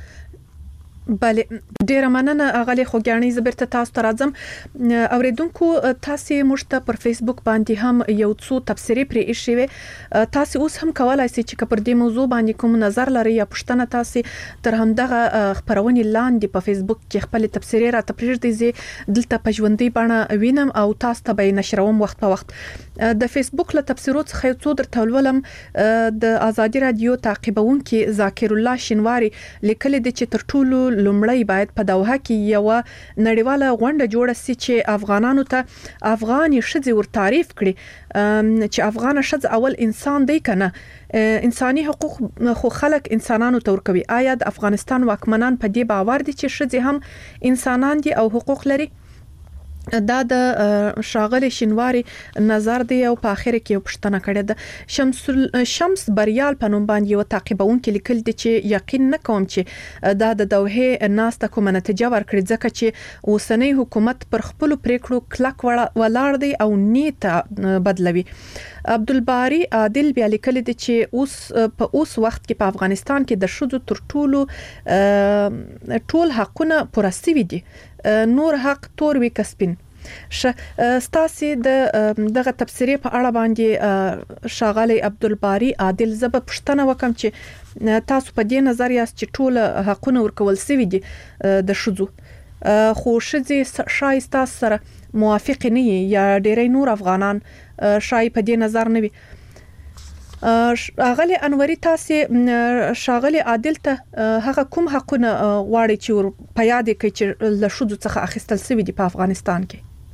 بله ډیره مننه اغلی خوګانی زبرته تاسو ته راځم اوریدونکو تاسو مشته پر فیسبوک باندې هم یو څو تفسیری پرې ایښې تاسو اوس هم کولای شئ چې پر دې موضوع باندې کوم نظر لرئ یا پوښتنه تاسو تر همدغه خبرونه لاندې په فیسبوک کې خپل تفسیری را تپریږدئ زی دلته په ژوندۍ بڼه وینم او تاسو ته به نشروم وخت په وخت د فیسبوک له تفسیرات څخه څو در تولولم د ازادي رادیو تعقیبونکو ذاکر الله شینواری لیکل دي چې تر ټولو لومړی باید په دوحه کې یو نړیواله غونډه جوړه شي چې افغانانو ته افغاني شذ ور تعریف کړي چې افغان شذ اول انسان دی کنه انساني حقوق خو خلک انسانانو ته ورکوي آیا د افغانستان واکمنان په دې باور دي چې شذ هم انسانان دي او حقوق لري دا د شاغل شینواری نظر دی او په اخر کې پښتنه کړه د شمس شمس بریال په نوم باندې یو تعقیبونکو لیکل دي چې یقین نه کوم چې دا د دوحه ناسته کوم نتیجه ورکړي ځکه چې اوسنۍ حکومت پر خپل پریکړو کلک ولاړ دی او نیت بدلوي عبدالباری عادل بیا لیکل دي چې اوس په اوس وخت کې په افغانستان کې د شذو تر ټولو ټول حقونه پوره سوي دي نور حق تور وی کسبین ش ستاسي د دغه تفسیری په اړه باندې شاغلی عبدالباری عادل زب پښتنه وکم چې تاسو په دې نظر یاست چې ټول حقونه ورکول سوي دي د شذو خو شذې شایسته سره موافق نه یا ډېری نور افغانان شای په دې نظر نه وي. اغلی انوري تاسو شاغلی عادل ته هغه کوم حقونه واړي چې په یاد کې چې له شذو څخه اخیستل سوي دي په افغانستان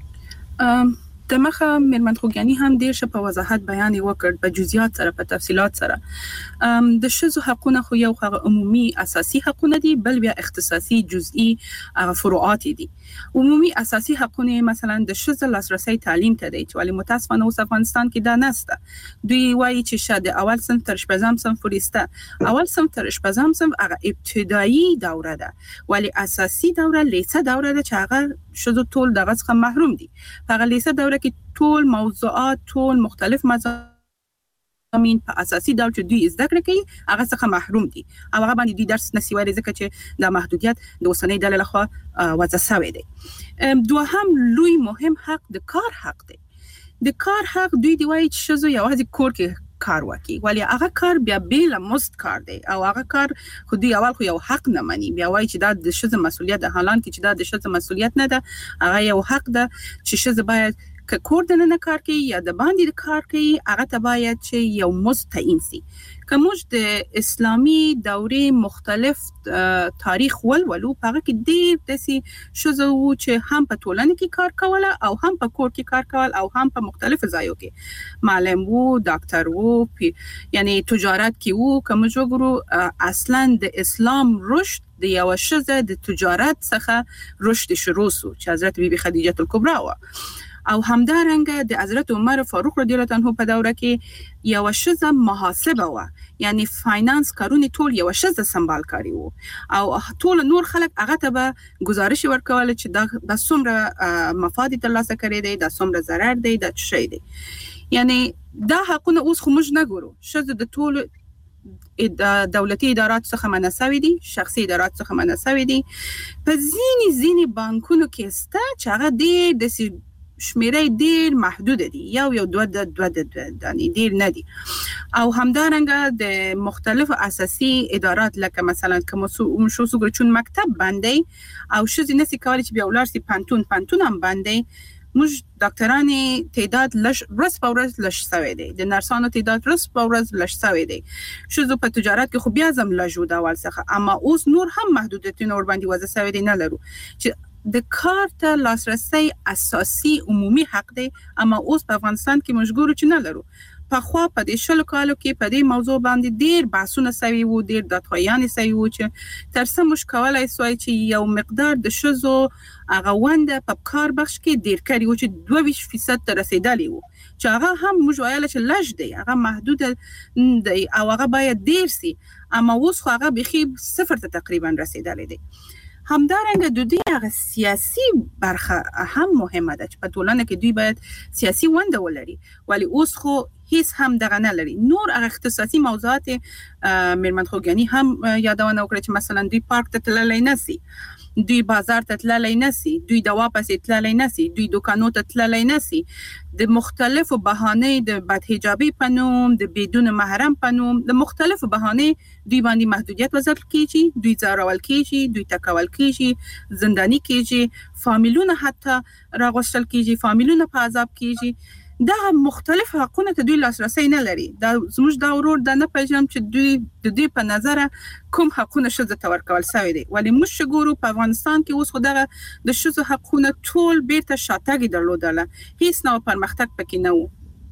کې؟ د مخه مېرمن خوګیانی هم ډیر ش په وضاحت بیان وکړ په جزئیات سره په تفصيلات سره د شذو حقونه خو یو عمومي اساسي حقونه دي بل بیا اختصاصي جزئي فروعات دي. عمومي اساسي حقونه مثلا د شذو لاسرسي تعلیم ته دي چې ولې متاسفانه اوس افغانستان کې دا نسته. دوی وایي چې شاده اول صنف تر شپږم صنف پورې اول صنف تر شپږم صنف هغه ابتدایي دوره ده ولی اساسي دوره لیسه دوره ده چې هغه شذو ټول دغه څخه محروم دي. هغه لیسه دوره کې ټول موضوعات ټول مختلف مضامین په اساسي ډول چې دوی زده کړې کوي هغه څخه محروم دي او هغه باندې دوی درس نسی وایي ځکه چې د محدودیت د اوسنۍ ډلې لخوا وضع شوی دی. دوهم لوی مهم حق د کار حق دی. د کار حق دوی دی وایي چې شذو یوازې کور کې کار وکي ولی هغه کار بیا بیل مست کار دی او هغه کار خو دوی اول خو یو حق نه مني بیا وایي چې دا د شذو مسؤلیت ده حالان کې چې دا د شذو مسؤلیت نه ده هغه یو حق ده چې شذو باید که کور د نه کار کوي یا د باندې کار کوي هغه ته باید چې یو مستعین سي. که موږ د اسلامي دورې مختلف تاریخ ولولو هغه کې ډېر داسې شذو چې هم په ټولنه کې کار کوله او هم په کور کې کار کول او هم په مختلفو ځایو کې معلم وو ډاکټر وو یعنی تجارت کې وو که موږ وګورو اصلا د اسلام رشد د یو شذه د تجارت څخه رشد شروع سو چې حضرت بیبي خدیجه الکبرا و او همدارنګه د حضرت عمر فاروق رضی الله عنه په دوره کې یو شذه محاسبه و یعنی فاینانس کارونه ټول یو شذه سمبال کاری وو او ټول نور خلک هغه ته به گزارش ورکول چې دا د څومره مفاد ترلاسه کړي دي د څومره ضرر دی د څه دی. یعنی دا حقونه اوس خو موږ نه ګورو شذه د ټول دولتي ادارات څخه منسوي دي شخصي ادارات څخه منسوي دي په ځینی ځینی بانکونو کې ستا چې هغه ډېر د شمیرې ډېر محدود دي یو یو دوه دوه دانی ډېر نه دي او همدارنګه د مختلفو اساسي ادارات لکه مثلا کوم شو سوګر چون مکتب باندې او شذ نسی کولای چې بیا ولر سي پانتون پانتون هم باندې موږ ډاکټرانو تعداد لش رس پاورز لش سوي دي د نرسانو تعداد رس پاورز لش سوي دي شذ په تجارت کې خو بیا زم لجود اول څخه اما اوس نور هم محدودیتونه ور باندې وځي سوي دي نه لرو چې د کار ته لاسرسي اساسي عمومي حق دی اما اوس په افغانستان کې مشګورو چې نه لرو. په خوا په دې شلو کالو کې په دې موضوع باندې ډېر بحثونه سوي وو ډېر داتخوایان سوي وو چې تر څه مش کولای سوای چې یو مقدار د شذو هغه ونده په کار بخش کې ډېر کړي وو چې دوه ویشت فیصد ته رسیدلی وو چې هغه هم موږ وایل چې لږ دی هغه محدود دی او هغه باید ډېر سي اما اوس خو هغه بخي صفر ته تقریبا رسیدلی دی. همدارنګه د دې هغه سیاسي برخه هم مهمه ده چې په ټولنه کې دوی باید سیاسي ونده ولري ولی اوس خو هیڅ هم دغه نه لري. نور هغه اختصاصي موضوعات مېرمن خوګیانی هم یادونه وکړه چې مثلا دوی پارک ته تللی نسی دوی بازار ته تللی نسی دوی دوا پسې تللی نسی دوی دکانو ته تللی نسی د مختلفو بهانې د بدحجابي په نوم د بدون محرم په نوم د مختلفو بهانې دوی باندې محدودیت وضع کیږي دوی ځارول کیږي دوی تکول کیږي زندانی کیږي فامیلونه حتی راغوستل کیږي فامیلونه په عذاب کیږي. دا مختلف حقونه ته دوی لاسرسي نه لري. دا زموږ دا ورور د نه پېژنم چې دوی د دې په نظر کوم حقونه شذ ته ورکول شوی دي ولی موږ ګورو په افغانستان کې اوس خو دغه د شذ حقونه ټول بیرته شاتګ درلودله هیڅ نو پرمختګ پکې نه وو.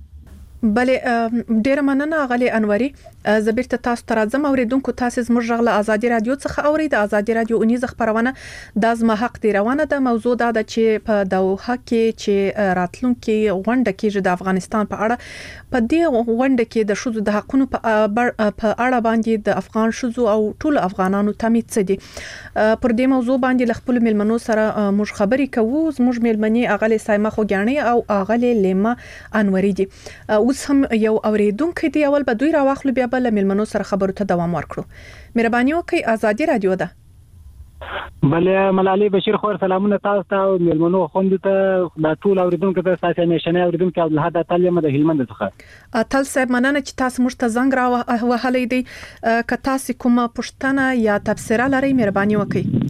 بلې ډیر مننه غلي انوري زبیرته تاسو ته راځم اوریدونکو تاسو زموږ غله ازادي رادیو څخه اورید ازادي رادیو اونیز خبرونه د ازما حق دی روانه د موضوع دا د چې په دوحه کې چې راتلونکي غونډه کې د افغانستان په اړه په دې غونډه کې د شذو د حقونو په اړه باندې د افغان شذو او ټول افغانانو تمیت څه دي پر دې موضوع باندې ل خپل ملمنو سره موږ خبرې کوو زموږ ملمني اغلی سایمه خوګانی او اغلی لیما انوري دي اوس هم یو اوریدونکو دی اول به دوی راوخلو بیا بل ملمنو سره خبرو ته دوام ورکړو. مهرباني وکړئ ازادي رادیو ده بلې ملالۍ بشیر خور سلامونه تاسو ته او ملمنو خوند ته د ټول اوریدونکو ته تاسو نشنه اوریدونکو عبدالحد تعلیم د هلمند څخه اتل صاحب مننه چې تاسو موږ ته زنګ را وهلې دي که تاسو کومه پوښتنه یا تبصره لرئ مهرباني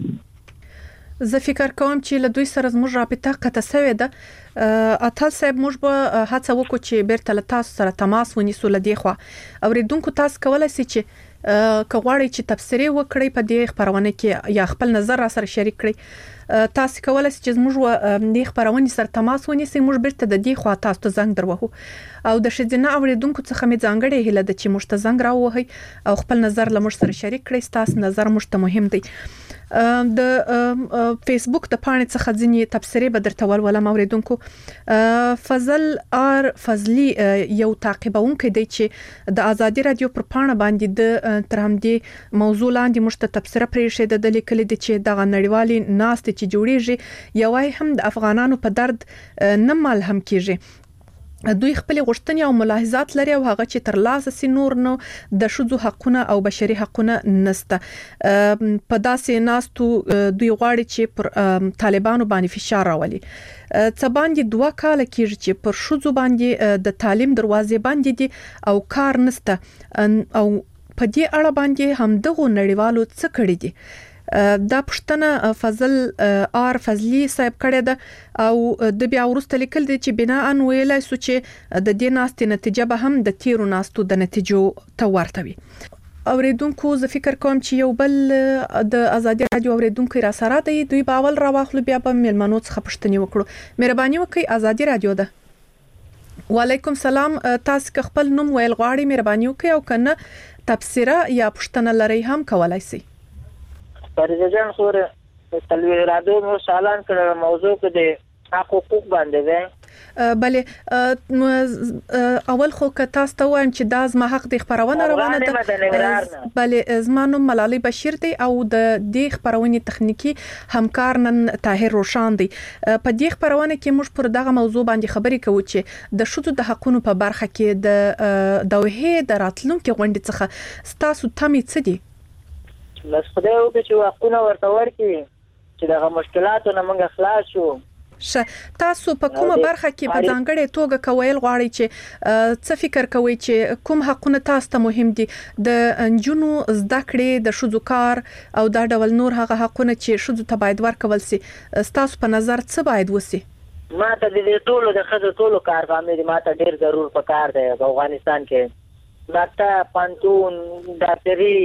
وکړئ. زه فکر کوم چې له دوی سره زموږ رابطه قطع شوې ده. اتل صاحب موږ به هڅه وکړو چې بیرته له تاسو سره تماس ونیسو لدی خو اوریدونکو تاسو کولای شئ چې که غواړئ چې تبصره وکړئ په دې خبرونه کې یا خپل نظر را سره شریک کړئ تاسو کولای شئ چې موږ د خبرونه سره تماس ونیسئ موږ بیرته د دې خوا تاسو ته زنګ دروهو او د شذینه اوریدونکو څخه می ځانګړې هله د چې موږ ته زنګ راوهي او خپل نظر له موږ سره شریک کړئ تاسو نظر موږ ته مهم دی. د فیسبوک د پاڼې څخه ځینې تبصره به درته ولولم اوریدونکو. فضل ار فضلی یو تعقیبونکو دی چې د ازادي رادیو پر پاڼه باندې د تر همدې موضوع لاندې موږ ته تبصره پرې شه د لیکل دي چې د نړیوالي ناست چې جوړیږي یوای هم د افغانانو په درد نه ملهم کیږي. دوی خپل غوښتنې او ملاحظات لري او هغه چې تر لاسه سي نور نو د شذو حقونه او بشري حقونه نسته. په داسې ناستو دوی غواړي چې پر طالبانو باندې فشار راولي. څه باندې دوه کال کېږي چې پر شذو باندې د تعلیم دروازې باندې دي او کار نسته او په دې اړه باندې هم دغه نړیوالو څه کړی دي. دا پښتنه فضل ار فضلی صاحب کړه ده او د بیا ورسته لیکل دي چې بنا ان ویلای سو چې د دې ناستې نتیجه به هم د تیرو ناستو د نتیجو ته ورته وي. اوریدونکو زه فکر کوم چې یو بل د ازادي رادیو اوریدونکو را سره دی دوی باول را واخلو بیا به ملمنو څخه پښتني وکړو. مهرباني وکړئ ازادي رادیو ده. وعلیکم سلام تاسو خپل نوم ویل غواړئ مهرباني وکړئ او کنه تبصره یا پښتنه لري هم کولای شئ. فرزه جان خوره تلوي رادیو مو سالان کړه موضوع کې د حقوق باندې ده. بله اول خو که تاسو ته وایم چې دا زما حق د خبرونه روانه ده. بله زما نوم ملالۍ بشیر دی او د دې خبرونې تخنیکی همکار نن طاهر روشان دی. په دې خبرونه کې موږ پر دغه موضوع باندې خبرې کوو چې د شذو د حقونو په برخه کې د دوحې د راتلونکو غونډې څخه تاسو تمې څه دي؟ بس خدای وکړي چې وختونه ورته ورکړي چې دغه مشکلاتو نه موږ خلاص شو. شه تاسو په کومه برخه کې په ځانګړې توګه کویل غواړئ چې څه فکر کوئ چې کوم حقونه تاسو ته مهم دي د انجونو زده کړې د شذو کار او دا ډول نور هغه حقونه چې شذو ته باید ورکول سي تاسو په نظر څه باید وسی؟ ما ته د دې ټولو د خزو ټولو کارګامې دي ما ته ډیر ضرور پکار دی په افغانستان کې ماته پانتون ډاکټري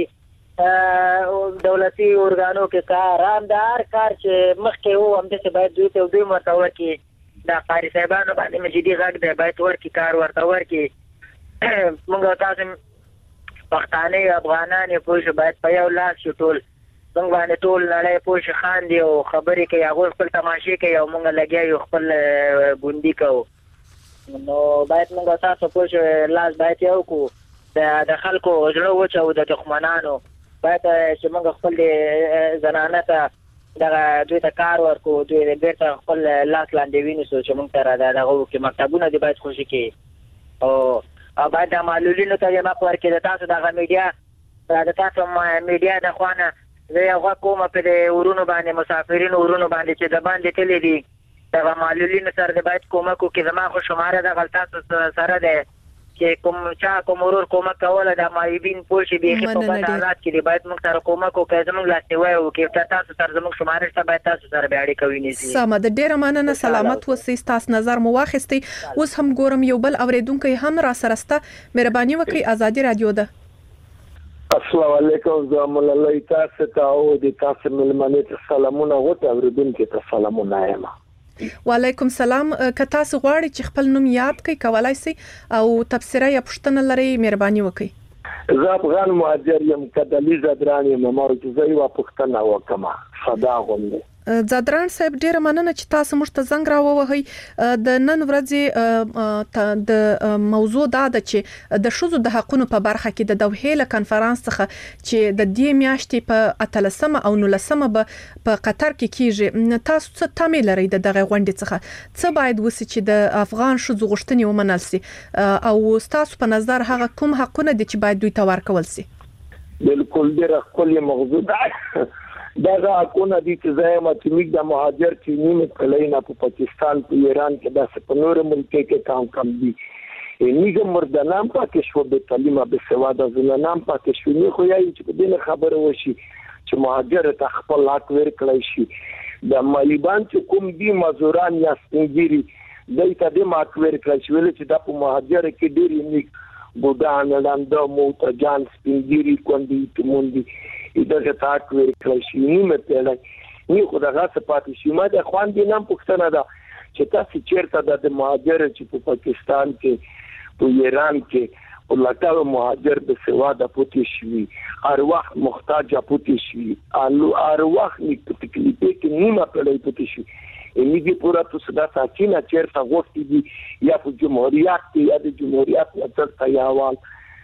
دولتي اورګانو کې کار امدار کار چې مخکې وو هم چې باید دوی ته دوی مرتور کې دا قاری صاحبانو باندې مجدي غږ دی باید ورکی کار ورته ورکی موږ تاسو پښتانه افغانان پوه باید په یو لاس شو ټول څنګه باندې ټول نړۍ پوه خان دی او خبرې کوي هغه خپل تماشې کوي او موږ لګیا یو خپل ګوندی کوو نو باید موږ تاسو پوه لاس باید یو کو د خلکو زړه وچو د دښمنانو باید چې موږ خپل زنانه ته دغه دوی ته کار ورکو دوی بیرته خپل لاس لاندې وینځو چې موږ ته را دغه کې مکتبونه دي باید خوشي کې او باید د معلولینو ته یې مخ ورکړي د تاسو دغه میډیا د تاسو میډیا د خوانه زه یو کومه په دې ورونو باندې مسافرینو ورونو باندې چې د باندې تللی دي دغه معلولینو سره باید کومک وکړي زما خو شماره د غلطاتو سره ده چې کوم چا کوم ورور کومک کوله د مایبین پوښي به په بازارات کې باید موږ سره کومک وکړو زموږ لاسته وای او کې تاسو سره زموږ شماره ته باید تاسو سره به اړیکه ونیسئ. سم د ډیره مننه سلامت اوسئ تاسو نظر مو واخیستئ اوس هم ګورم یو بل اوریدونکو هم را سره سره مهرباني وکړئ ازادي رادیو ده. السلام علیکم زم الله تاسو ته او د تاسو ملمنې ته سلامونه غوته اوریدونکو ته سلامونه یم. وعلیکم سلام که تاسو غواړئ چې خپل نوم یاد کړئ کولای شئ او تبصره یا پوښتنه لرئ مهرباني وکړئ. زه افغان مهاجر یم کدلی زدران یم مرکزي و پښتنه وکم صدا غوندې زادران صاحب ډیره مننه چې تاسو موږ ته زنګ راووهئ د نن ورځې د موضوع دا ده چې د شذو د حقونو په برخه کې د دوحې له کانفرنس څخه چې د دې میاشتې په اتلسمه او نولسمه په قطر کې کیږي تاسو څه تمه لرئ د دغه غونډې څخه څه باید وسی چې د افغان شذو غوښتنې ومنل سي او تاسو په نظر هغه کوم حقونه دي چې باید دوی ته ورکول سي؟ بالکل ډیره خپل موضوع ده دا حقونه دي چې زما چې د مهاجر چې نیمه کلینا په پاکستان په ایران کې د سپنور ملک کې کام کم دي نیګه مردانام پاتې شو به تعلیم به سواده زنانام پاتې شو نه خو یې چې په دې خبره وشي چې مهاجر ته خپل حق ورکړی شي د مالیبان چې کوم دي مزوران یا سپنګيري دای ته د حق ورکړی شي چې د په مهاجر کې ډېری نیک بودان لاندې موتجان سپنګيري کوندي تموندي دغه تاک ورکړی شي نیمه پیړۍ نه خو دغه سپاتې شي ما د خوان دي نام پښتنه ده چې تاسو چیرته د مهاجر چې په پاکستان کې په ایران کې ولکه مهاجر به سواده پوتې شي هر وخت محتاج پوتې شي الو هر وخت نیک تکلیف کې نیمه پیړۍ پوتې شي امیږي پورا تاسو دا ساکینه چیرته غوښتي دي یا په جمهوریت کې یا د جمهوریت نه تر یاوال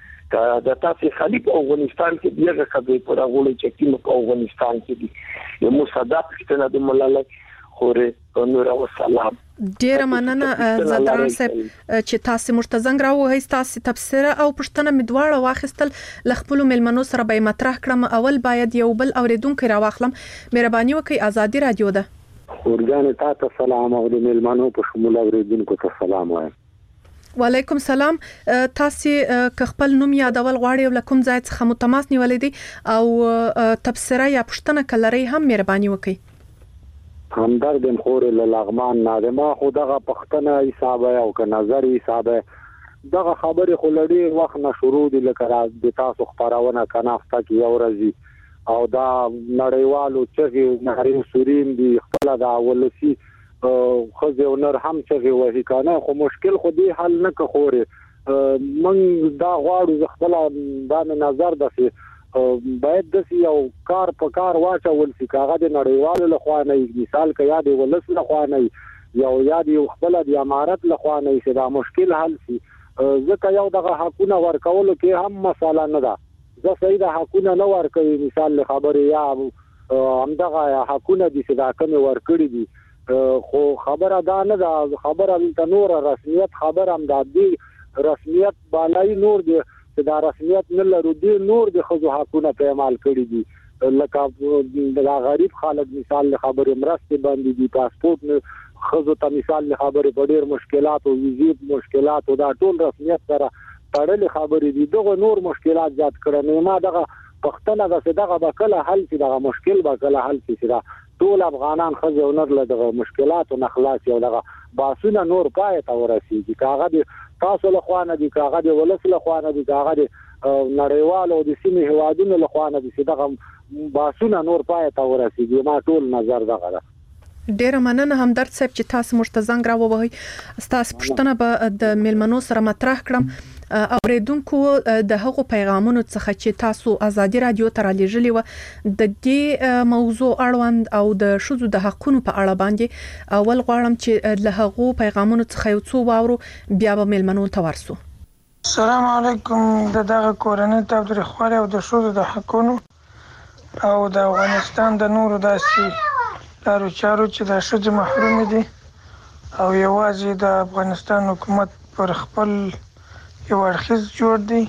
دا تاسو خلیف افغانستان کې دیغه خبرې پر غوړي چې کوم په افغانستان کې دي یو مصدق پښتنه د ملالای خوره نور او سلام ډیر مننه زدران صاحب چې تاسو مرتزنګ راوهی تاسو تفسیر او پښتنه مدواړه واخستل لخپل ملمنو سره به مطرح کړم اول باید یو بل اوریدونکو راوخلم مهرباني وکي ازادي رادیو ده ورګان ته سلام او د ملمنو په شمول اوریدونکو ته سلام وایم وعلیکم سلام تاسو خپل نوم یادول غواړئ لکم ځای څخه متماس نیولې دي او تفسیر یا پښتنه کلري هم مهرباني وکي همدرد خور لغمان نادما خدغه پښتنه حساب او ک نظر حساب دغه خبره خلړی وخت نه شروع دي لکه د تاسو خبرونه کنافته کی اورزي او دا نړیوالو چې نهرین سورین دي خپل دا ولسی خو نر هم چې وਹੀ کنه خو مشکل خو دی حل نه کوره من دا غواړو خپل دا نظر دسي باید د یو کار په کار واچول شي کاغه د نړیوالو لخوا نه مثال کیا دی ولس لخوا نه یو یاد یو خپل د امارت لخوا نه چې دا مشکل حل شي ځکه یو دغه حقونه ورکول کې هم مساله نه ده زه صحیح د حقونه نه ورکوي مثال خبره یا هم دغه حقونه دي چې دا کوم ورکړي دي خو خبره دا نه ده خبره د نور رسمیت خبر هم د دې رسمیت بالای نور دی دا رسمیت نه لرو دي نور د خزو حقونه په عمل کړی دي لکه د غریب خلک مثال خبره مرسته باندې دي پاسپورت نه خزو ته مثال خبره په ډیر مشکلات او ویزیت مشکلات او دا ټول رسمیت سره تړلې خبره دي دغه نور مشکلات زیات کړنه ما دغه پښتنه د دغه بکله حل چې دغه مشکل بکله حل چې دا ټول افغانان خزو نر له دغه مشکلات او نخلاص یو دغه باسونه نور پای ته ورسیږي کاغه تاسو له خوانه دي کاغه دی ولس له خوانه دي کاغه دی نړیوال او د سیمې هوادونو له خوانه دي چې دغه باسونه نور پای ته ورسیږي ما ټول نظر دغه ده ډیر مننه همدرد صاحب چې تاسو مرتزنګ راووهی تاسو پښتنه به د ملمنو سره مطرح کړم اوریدونکو د هغو پیغامونو څخه چې تاسو ازادي رادیو ته را لېږلي و د دې موضوع اړوند او د شذو د حقونو په اړه باندې اول غواړم چې له هغو پیغامونو څخه یو څو واورو بیا به ملمنو ته ورسو. السلام علیکم د دغه کورنۍ تاوتریخوالي او د شذو د حقونو او د افغانستان د نورو داسې لارو چارو چې د شذو محروم دي او یوازې د افغانستان حکومت پر خپل یو اړخیز جوړ دی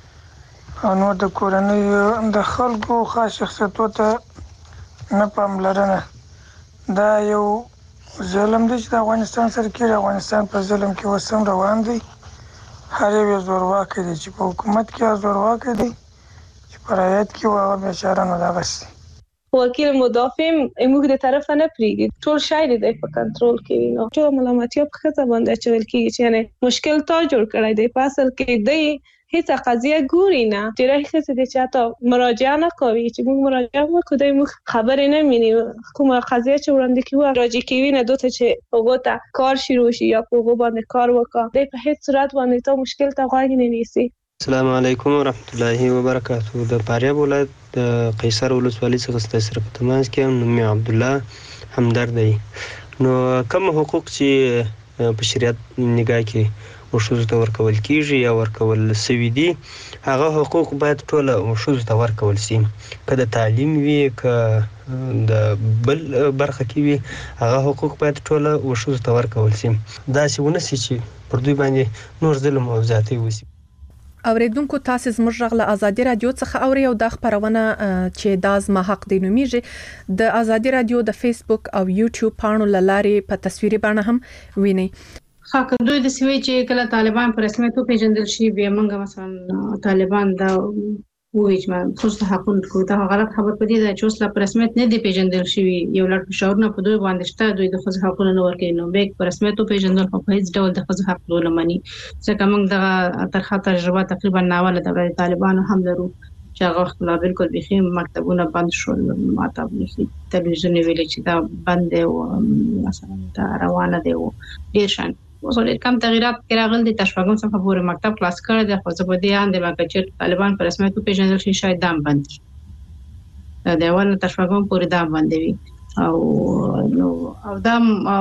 او نو د کورنۍ د خلکو خاص شخصیتو ته نه پاملرنه دا یو ظلم دی چې د افغانستان سره کې افغانستان په ظلم کې وسم روان دی هر یو زورواکي دی چې په حکومت کې زورواکي دی چې په رعایت کې هغه بیچاره نه دغسي وکیل مدافع موږ د طرف نه پریږدي ټول شاید دی په کنټرول کې نو ټول ملامتیا په خطا باندې چول کېږي چې یعنی مشکل تا جوړ کړی دی په اصل کې دی هیڅ قضیه ګوري نه ډیره ښه دي چې تاسو مراجعه نه کوي چې موږ مراجعه وکړو د موږ خبرې نه مینی کومه قضیه چې وړاندې کیو راځي کوي نه دوته چې وګوتا کار شروع شي یا په وګ باندې کار وکړي د په هیڅ صورت باندې ته مشکل ته غوږ نه نیسي. السلام علیکم ورحمت الله وبرکاتہ. د فاریاب ولایت د قیصر ولسوالۍ څخه ستاسو په تماس کې نوم عبد الله همدرد دی. نو کوم حقوق چې په شریعت نگاه کې وشوز ته ورکول کیږي یا ورکول سوي دي هغه حقوق باید ټول وشوز ته ورکول شي که د تعلیم وي که د بل برخه کې وي هغه حقوق باید ټول وشوز ته ورکول شي دا چې ونه سي چې پر دوی باندې نور ظلم او زیاتې وشي. اوریدونکو تاسو زموږ غږ له ازادي رادیو څخه اوري او د خبرونه چې د ازما حق دی نومیږي د ازادي رادیو د فیسبوک او یوټیوب پاڼو لارې په تصویري بڼه هم ویني. خاکه دوی د سوي چې کله طالبان په رسمیت پیژندل شي بیا موږ مثلا طالبان دا وایي چې خو ته حقونه کوي دا غلط خبر پدې ده چې اوس لا په رسمیت نه دی پیژندل شي یو لړ فشارونه په دوی باندې شته دوی د خو حقونه نه ورکوي نو بیگ په رسمیت پیژندل په هیڅ ډول د خو حق نه مني ځکه موږ د ترخه تجربه تقریبا ناوله د طالبانو هم لرو چې هغه خپل بالکل بخي مکتبونه بند شول ماته بخي تلویزیون ویل چې دا بند دی او مثلا دا روانه دی او ډیر شان وصول کم تغیرات راغلي د تشویقون څخه پورې مکتب کلاس کړی د خو زه په دې اند ما چې طالبان په رسمیت پیژندل شي شاید دام بند شي دا ول تشویقون پورې دام بند وي او نو او دام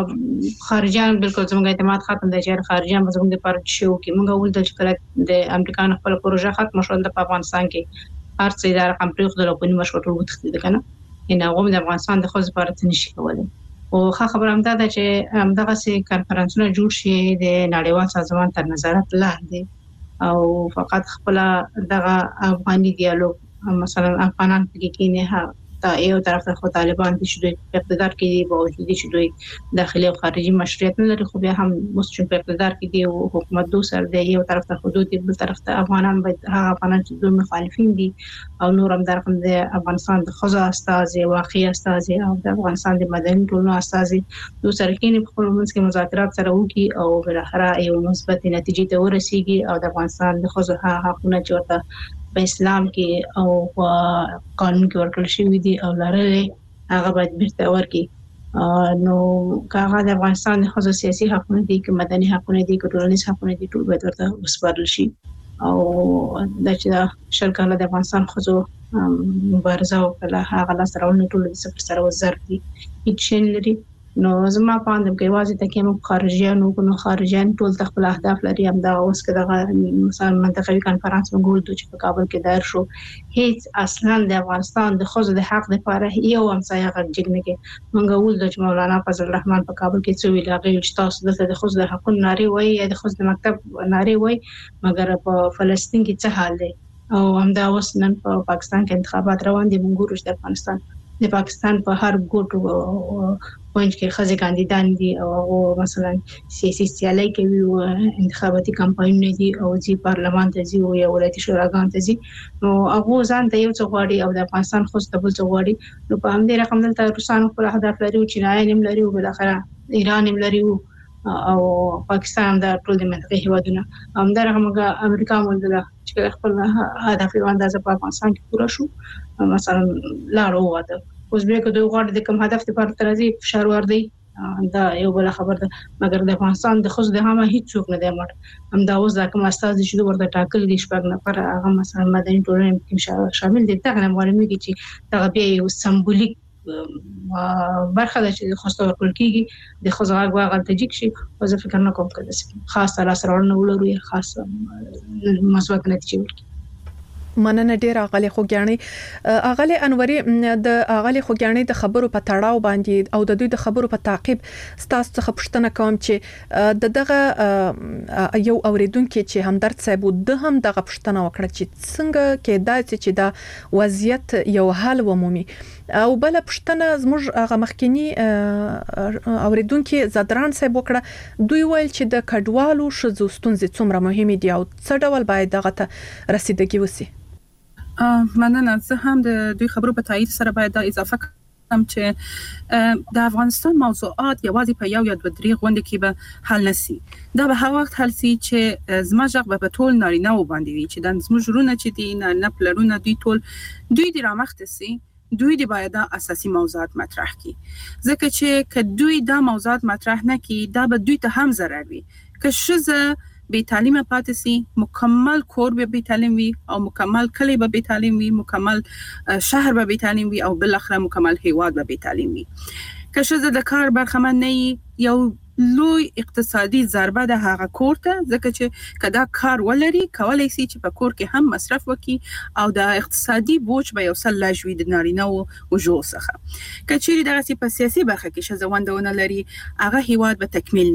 خارجيان بالکل زموږ اعتماد ختم دی چې خارجيان زموږ د پاره شو کې موږ ول د چې د امریکا خپل پروژه ختم شول د افغانستان کې هر څه اداره کم پرې خو د لوپنی مشورې وتخته کنه ان هغه د افغانستان د خو لپاره نشي کولای او ښه خبره هم ده چې دغه سي کانفرنسونه جوړ شي د نړیوال سازمان تر نظارت لاندې او فقط خپل دغه افغاني ډیالوګ مثلا افغانان کې کې نه تا یو طرف ته طالبان چې دوی اقتدار کې دي باوجود چې دوی داخلي او خارجي مشروعیت نه لري خو بیا هم مستقیم اقتدار کې دي او حکومت دو سر دی یو طرف ته حدود دي بل طرف ته افغانان باید هغه افغانان چې دوی مخالفین دي او نور هم درکم د افغانستان د خزا استاد واقعي استاد او د افغانستان د مدني ټولنو استاد دو سر کې په خپل منځ کې مذاکرات سره وکي او بل اخره یو مثبت نتیجې ته ورسیږي او د افغانستان د خزا حقونه چې ورته په اسلام کې او قانون کې ورکړل شوی دي او لارې هغه باید بیرته ورکړي نو هغه د افغانستان د خصوصي سیاسي حقوقو دي کې مدني حقوقو دي کې ټولنیز حقوقو دي ټول باید ورته وسپارل شي او د چې شرکت د افغانستان خصوصو مبارزه او کله هغه لاس راوړل ټول د صفر سره وزر دي هیڅ لري نو زما پاندم کې واځي ته کوم خارجيانو کو نو خارجيان ټول خپل اهداف لري هم دا اوس کده مثلا منطقوي کانفرنس وګول چې په کابل کې دایر شو هیڅ اصلا د افغانستان د خوځ د حق لپاره یو هم ځای غږ نه کې مونږ ول د مولانا فضل الرحمن په کابل کې څو ویل هغه چې تاسو د خوځ د حقوقو ناري وای یا د خوځ د مکتب ناري وای مګر په فلسطین کې څه حال دی او هم دا اوس نن په پاکستان کې انتخابات روان دي مونږ ورش د افغانستان د پاکستان په هر ګوټ پوینټ کې خځې کاندیدان دي او مثلا سیاسي سیالي کوي او انتخاباتي کمپاین دي او چې پارلمان ته ځي او یا ولایتي شوراګان ته ځي نو هغه ځان ته یو څه غواړي او د افغانستان خو ستبل څه غواړي نو په همدې رقم دلته روسانو خپل اهداف لري او چینایان هم لري او بل اخره ایران هم لري او پاکستان دا ټول د منطقي هیوادونه هم دا رقم امریکا مولده چې خپل اهداف یې اندازه په افغانستان کې پوره شو مثلا لارو واده اوس به کو دوی غواړي د کوم هدف لپاره ترازی فشار ور دي دا یو بل خبر ده مګر د افغانستان د خصوص د هغه هیڅ څوک نه دی مړ هم دا اوس دا کوم استاد چې ورته ټاکل دي شپږ نفر هغه مثلا مدني ټولنه کې شامل دي دا نه معلومه دي چې دا به یو سمبولیک برخه ده چې خوسته ورکول کیږي د خوځغه غلطه جګ شي او زه فکر نه کوم کله خاص تر سره ورنولو خاص مثبت نتیجه ورکړي مننه ډیر اغلی خوګیانی اغلی انوري د اغلی خوګیانی د خبرو په تړاو باندې او د دوی د خبرو په تعقیب ستاسو څخه پوښتنه کوم چې د دغه یو اوریدونکو چې همدرد صاحب د هم دغه پوښتنه وکړه چې څنګه کېدای چې دا وضعیت یو حل ومومي او بل پوښتنه زموږ هغه مخکینی اوریدونکو زدران صاحب وکړه دوی ویل چې د کډوالو شذو ستونزې څومره مهمه دي او څه ډول باید دغه ته رسیدګي وسی مننه زه هم د دوی خبرو په تایید سره باید دا اضافه کوم چې د افغانستان موضوعات یوازې په یو یا دوه درې غونډې کې به حل نشي دا به هغه وخت حل شي چې زموږ به په ټول نارینه و باندې وي چې د زموږ رونه چې دي نه پلرونه دوی ټول دوی د رامخته سي دوی د باید اساسي موضوعات مطرح کړي ځکه چې ک دوی دا موضوعات مطرح نه کړي دا به دوی ته هم ضرر وي که شزه به تعلیم پاتې سي مکمل کور به به تعلیم وي او مکمل کلی به به تعلیم وي مکمل شهر به به تعلیم وي او بل اخره مکمل هیواد به به تعلیم وي که شزه د کار برخمن نه یو لوی اقتصادي ضربه ده هغه کور ته ځکه چې کدا کار ولري کولای شي چې په کور کې هم مصرف وکړي او د اقتصادي بوج به یو سل لاجوي د نارینه او وجو څخه کچېری دغه په سیاسي برخه کې شزوندونه لري هغه هیواد به تکمیل نه وي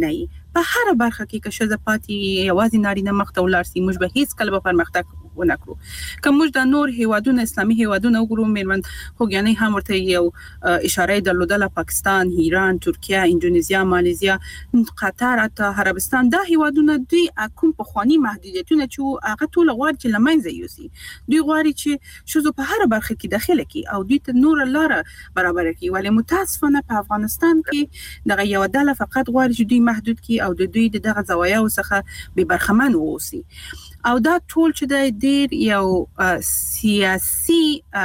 په هر برخه کې که شزه پاتې یوازې نارینه مخ ته ولاړ سي موږ به هیڅ کله به پرمختګ ونکړو. که موږ د نور هیوادونو اسلامي هیوادونو وګورو میرمن خوګیانۍ هم ورته یو اشاره درلودله، پاکستان، ایران، ترکیه، اندونیزیا، مالیزیا، قطر، حتی عربستان، دا هیوادونه دوی کوم پخوانی محدودیتونه چې هغه ټول غواړي چې لمنځه یوسي. دوی غواړي چې شزو په هر برخه کې داخله کی او دوی ته نور لاره برابر کړي، ولی متاسفانه په افغانستان کې دغه یو ډله فقط غواړي چې دوی محدود کړي او د دوی دغه زوایاو څخه به برخمن ووسی. او دا ټول چې د ډیر یو سیاسي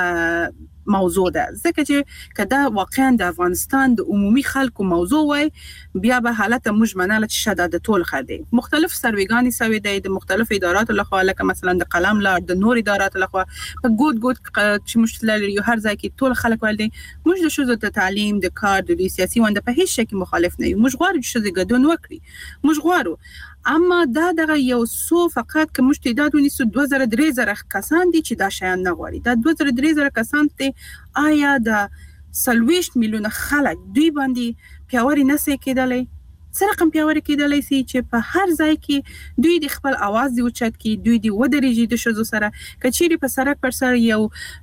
موضوع ده، ځکه چې کدا واقعا د افغانستان د عمومي خلکو موضوع وای بیا به حالت موږ مناله چې شاده د ټول خدي مختلف سرویګانی سوي د مختلف ادارات لخوا، لکه مثلا د قلم لار د نور ادارات لخوا په ګوت ګوت چې مشتل یو هر ځای کې ټول خلک ول دي موږ د شوزو ته تعلیم د کار د سیاسي وند په هیڅ شي کې مخالف نه یو. موږ غواړو چې شوزي ګډون وکړي، موږ غواړو، اما دا دغه یو سو فقط که موږ تعداد ونیسو دوه زره درې زره کسان دي چې دا شیان نه غواړي. دا دوه زره درې زره کسان ته آیا د سلويشت میلیونه خلک دوی باندې پیاوړي نسې کېدلای، څه رقم پیاوړي کېدلای سي چې په هر ځای کې دوی د خپل आवाज دی اوچت کی، دوی دی ودرېږي د شذو سره. کچيري په سرک پر سر یو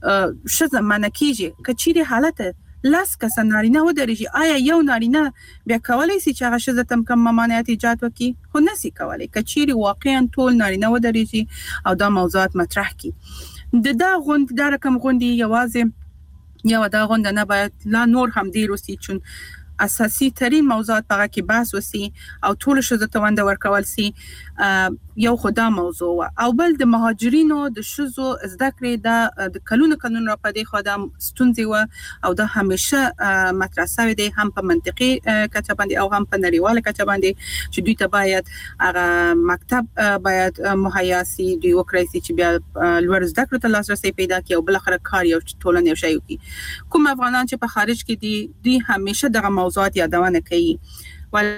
شذ منکیږي، کچيري حالت لاس کس نارینه ودرېږي، آیا یو نارینه بیا کولای سي چې هغه شذ تم کم ممانعت ایجاد وکړي؟ خو نسی کولای. کچيري واقعا ټول نارینه ودرېږي او دا موضوعات مطرح کی. د دا غوند دا رقم غوندي یوازې یو دا غوند نه باید لا نور هم ډیر وسی، چون اساسي ترين موضوعات په کې بحث وسی او ټول شذ ته وند ورکول سي. یو خدا موضوع او بل د مهاجرینو د شذو زده کړې دا د کلونو قانون را پدې خدام ستونزې و او دا همیشه مطرح شوی دی، هم په منطقي کچه باندې او هم په نړیواله کچه باندې چې دوی ته باید هغه مکتب باید مهیا سي، دوی وکړي چې بیا لوړ زده کړو ته لاسرسي پیدا کړي او بل اخر کار یو ټولنه یو شی وکړي. کوم افغانان چې په خارج کې دي دوی همیشه دغه موضوعات یادونه کوي، ول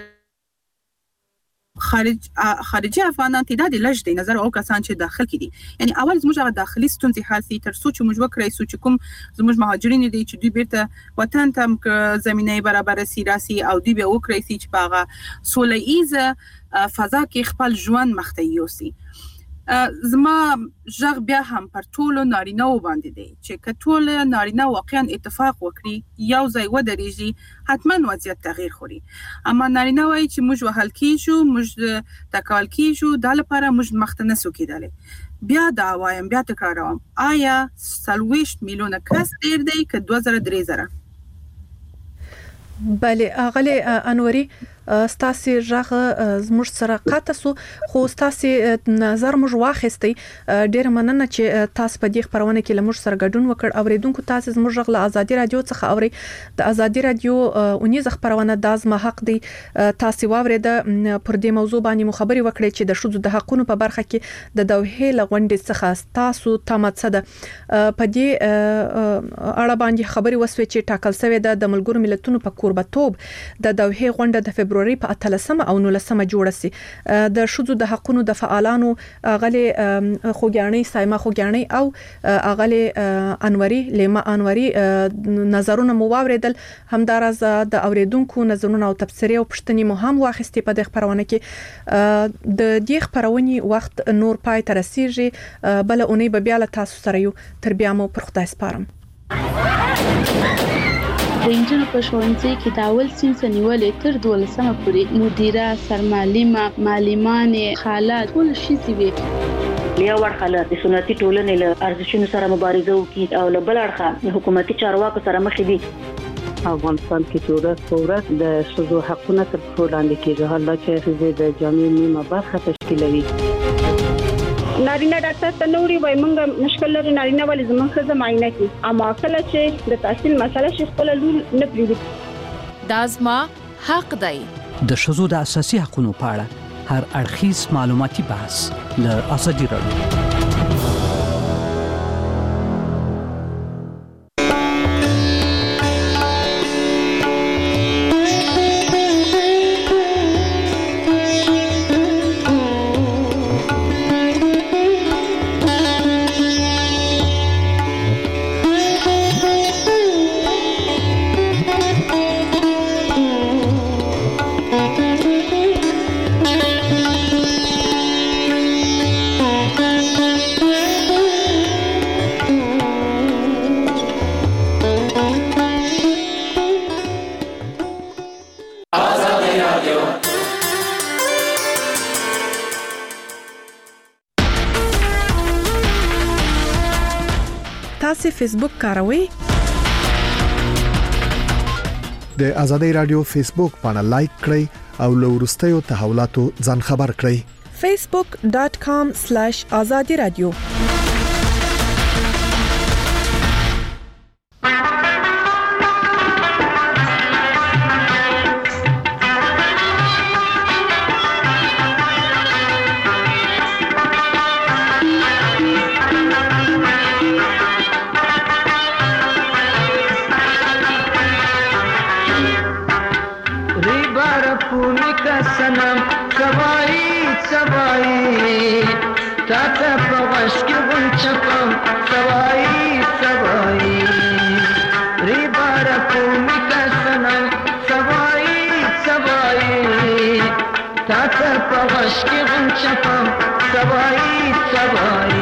خارج خارجي افغانان تعداد لږ دی نظر او کسان چې داخل کې دي. یعنی اول زموږ هغه داخلي ستونزې حل سي تر څو چې موږ وکړای سو چې کوم زموږ مهاجرین دي چې دوی بیرته وطن ته زمينه برابر سي راسي او دوی به وکړای سي چې پاغه سوله‌ایزه فضا کې خپل ژوند مخته یوسي. زما ژغ بیا هم پر ټولو نارینه و باندې دی چې کټول نارینه واقعا اتفاق وکړي یو ځای ودرېږي حتما وضعیت تغییر خوري. اما نارینه وایي چې موږ وهل کیږو، موږ تکال کیږو، دا لپاره موږ مخته نسو کېدلی. بیا دا وایم، بیا تکراروم، آیا سلويشت میلیونه کس ډیر دی که دوه زره درې زره؟ بله اغلی انوري ستاسي ژغ زموږ سره قاطه سو، خو ستاسي نظر موږ واخیستي. ډیر مننه چې تاسو په دې خبرونه کې لمر سره ګډون وکړ. اوریدونکو تاسو زموږ ژغ له ازادي رادیو څخه اوري. د ازادي رادیو اونیز خبرونه د ازما حق دی. تاسو واورید پر دې موضوع باندې مخبري وکړي چې د شذو د حقونو په برخه کې د دوحې لغونډې څخه تاسو تمڅه ده په دې اړه باندې خبري وسوي چې ټاکل شوی د ملګرو ملتونو په کوربتوب د دوحې غونډه د فبرवरी په اتلسمه او نولسمه جوړه سي. د شذو د حقونو د فعالانو غلي خوګیاني سایما خوګیاني او غلي انوري لیما انوري نظرونه مو واوریدل. همدارز د اوریدونکو نظرونه او تبصرې او پښتني مو هم واخستي په دغه خبرونه کې. د دې خبرونې وخت نور پای تر رسیږي، بل اونۍ به بیا له تاسو سره یو. تر بیا مو پر خدای سپارم. د انجنونو په ښوونځي کې د اول صنف نیولې تر دولسمه پورې مدیره، سرمعلمه، معلمانې، خالات ټول شي وي. لیا ورخه د سنتي ټولنې له ارزښتونو سره مبارزه وکړي او له بل اړخه حکومتي چارواکو سره مخ دي. افغانستان کې چې ورځ په ورځ د شذو حقونه تر پښو لاندې کېږي، حالا چې شذې د جامعې نیمه برخه تشکیلوي. نارینه ډاکټر ته نوري وای مونږه مشکل لري، نارینه ولې زموږ خزه معاینه کوي، اما کله چې د تحصیل مسله شي خپل لور نه پریږدي. دازما حق دی. د شذو د اساسي حقوقو په اړه هر اړخیز معلوماتي بحث له ازادي رادیو. تاسو فیسبوک کاروئ؟ د آزادۍ رادیو فیسبوک باندې لایک کړئ او له ورستیو تحولاتو ځان خبر کړئ. facebook dot com slash azadi radio سنم سوایی سوایی تاتا پوش کی غنچکم سوایی سوایی ری بارا کومی کا سنم سوایی سوایی تاتا پوش کی غنچکم سوایی سوایی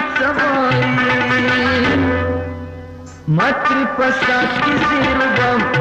Matri pasas ki zirbam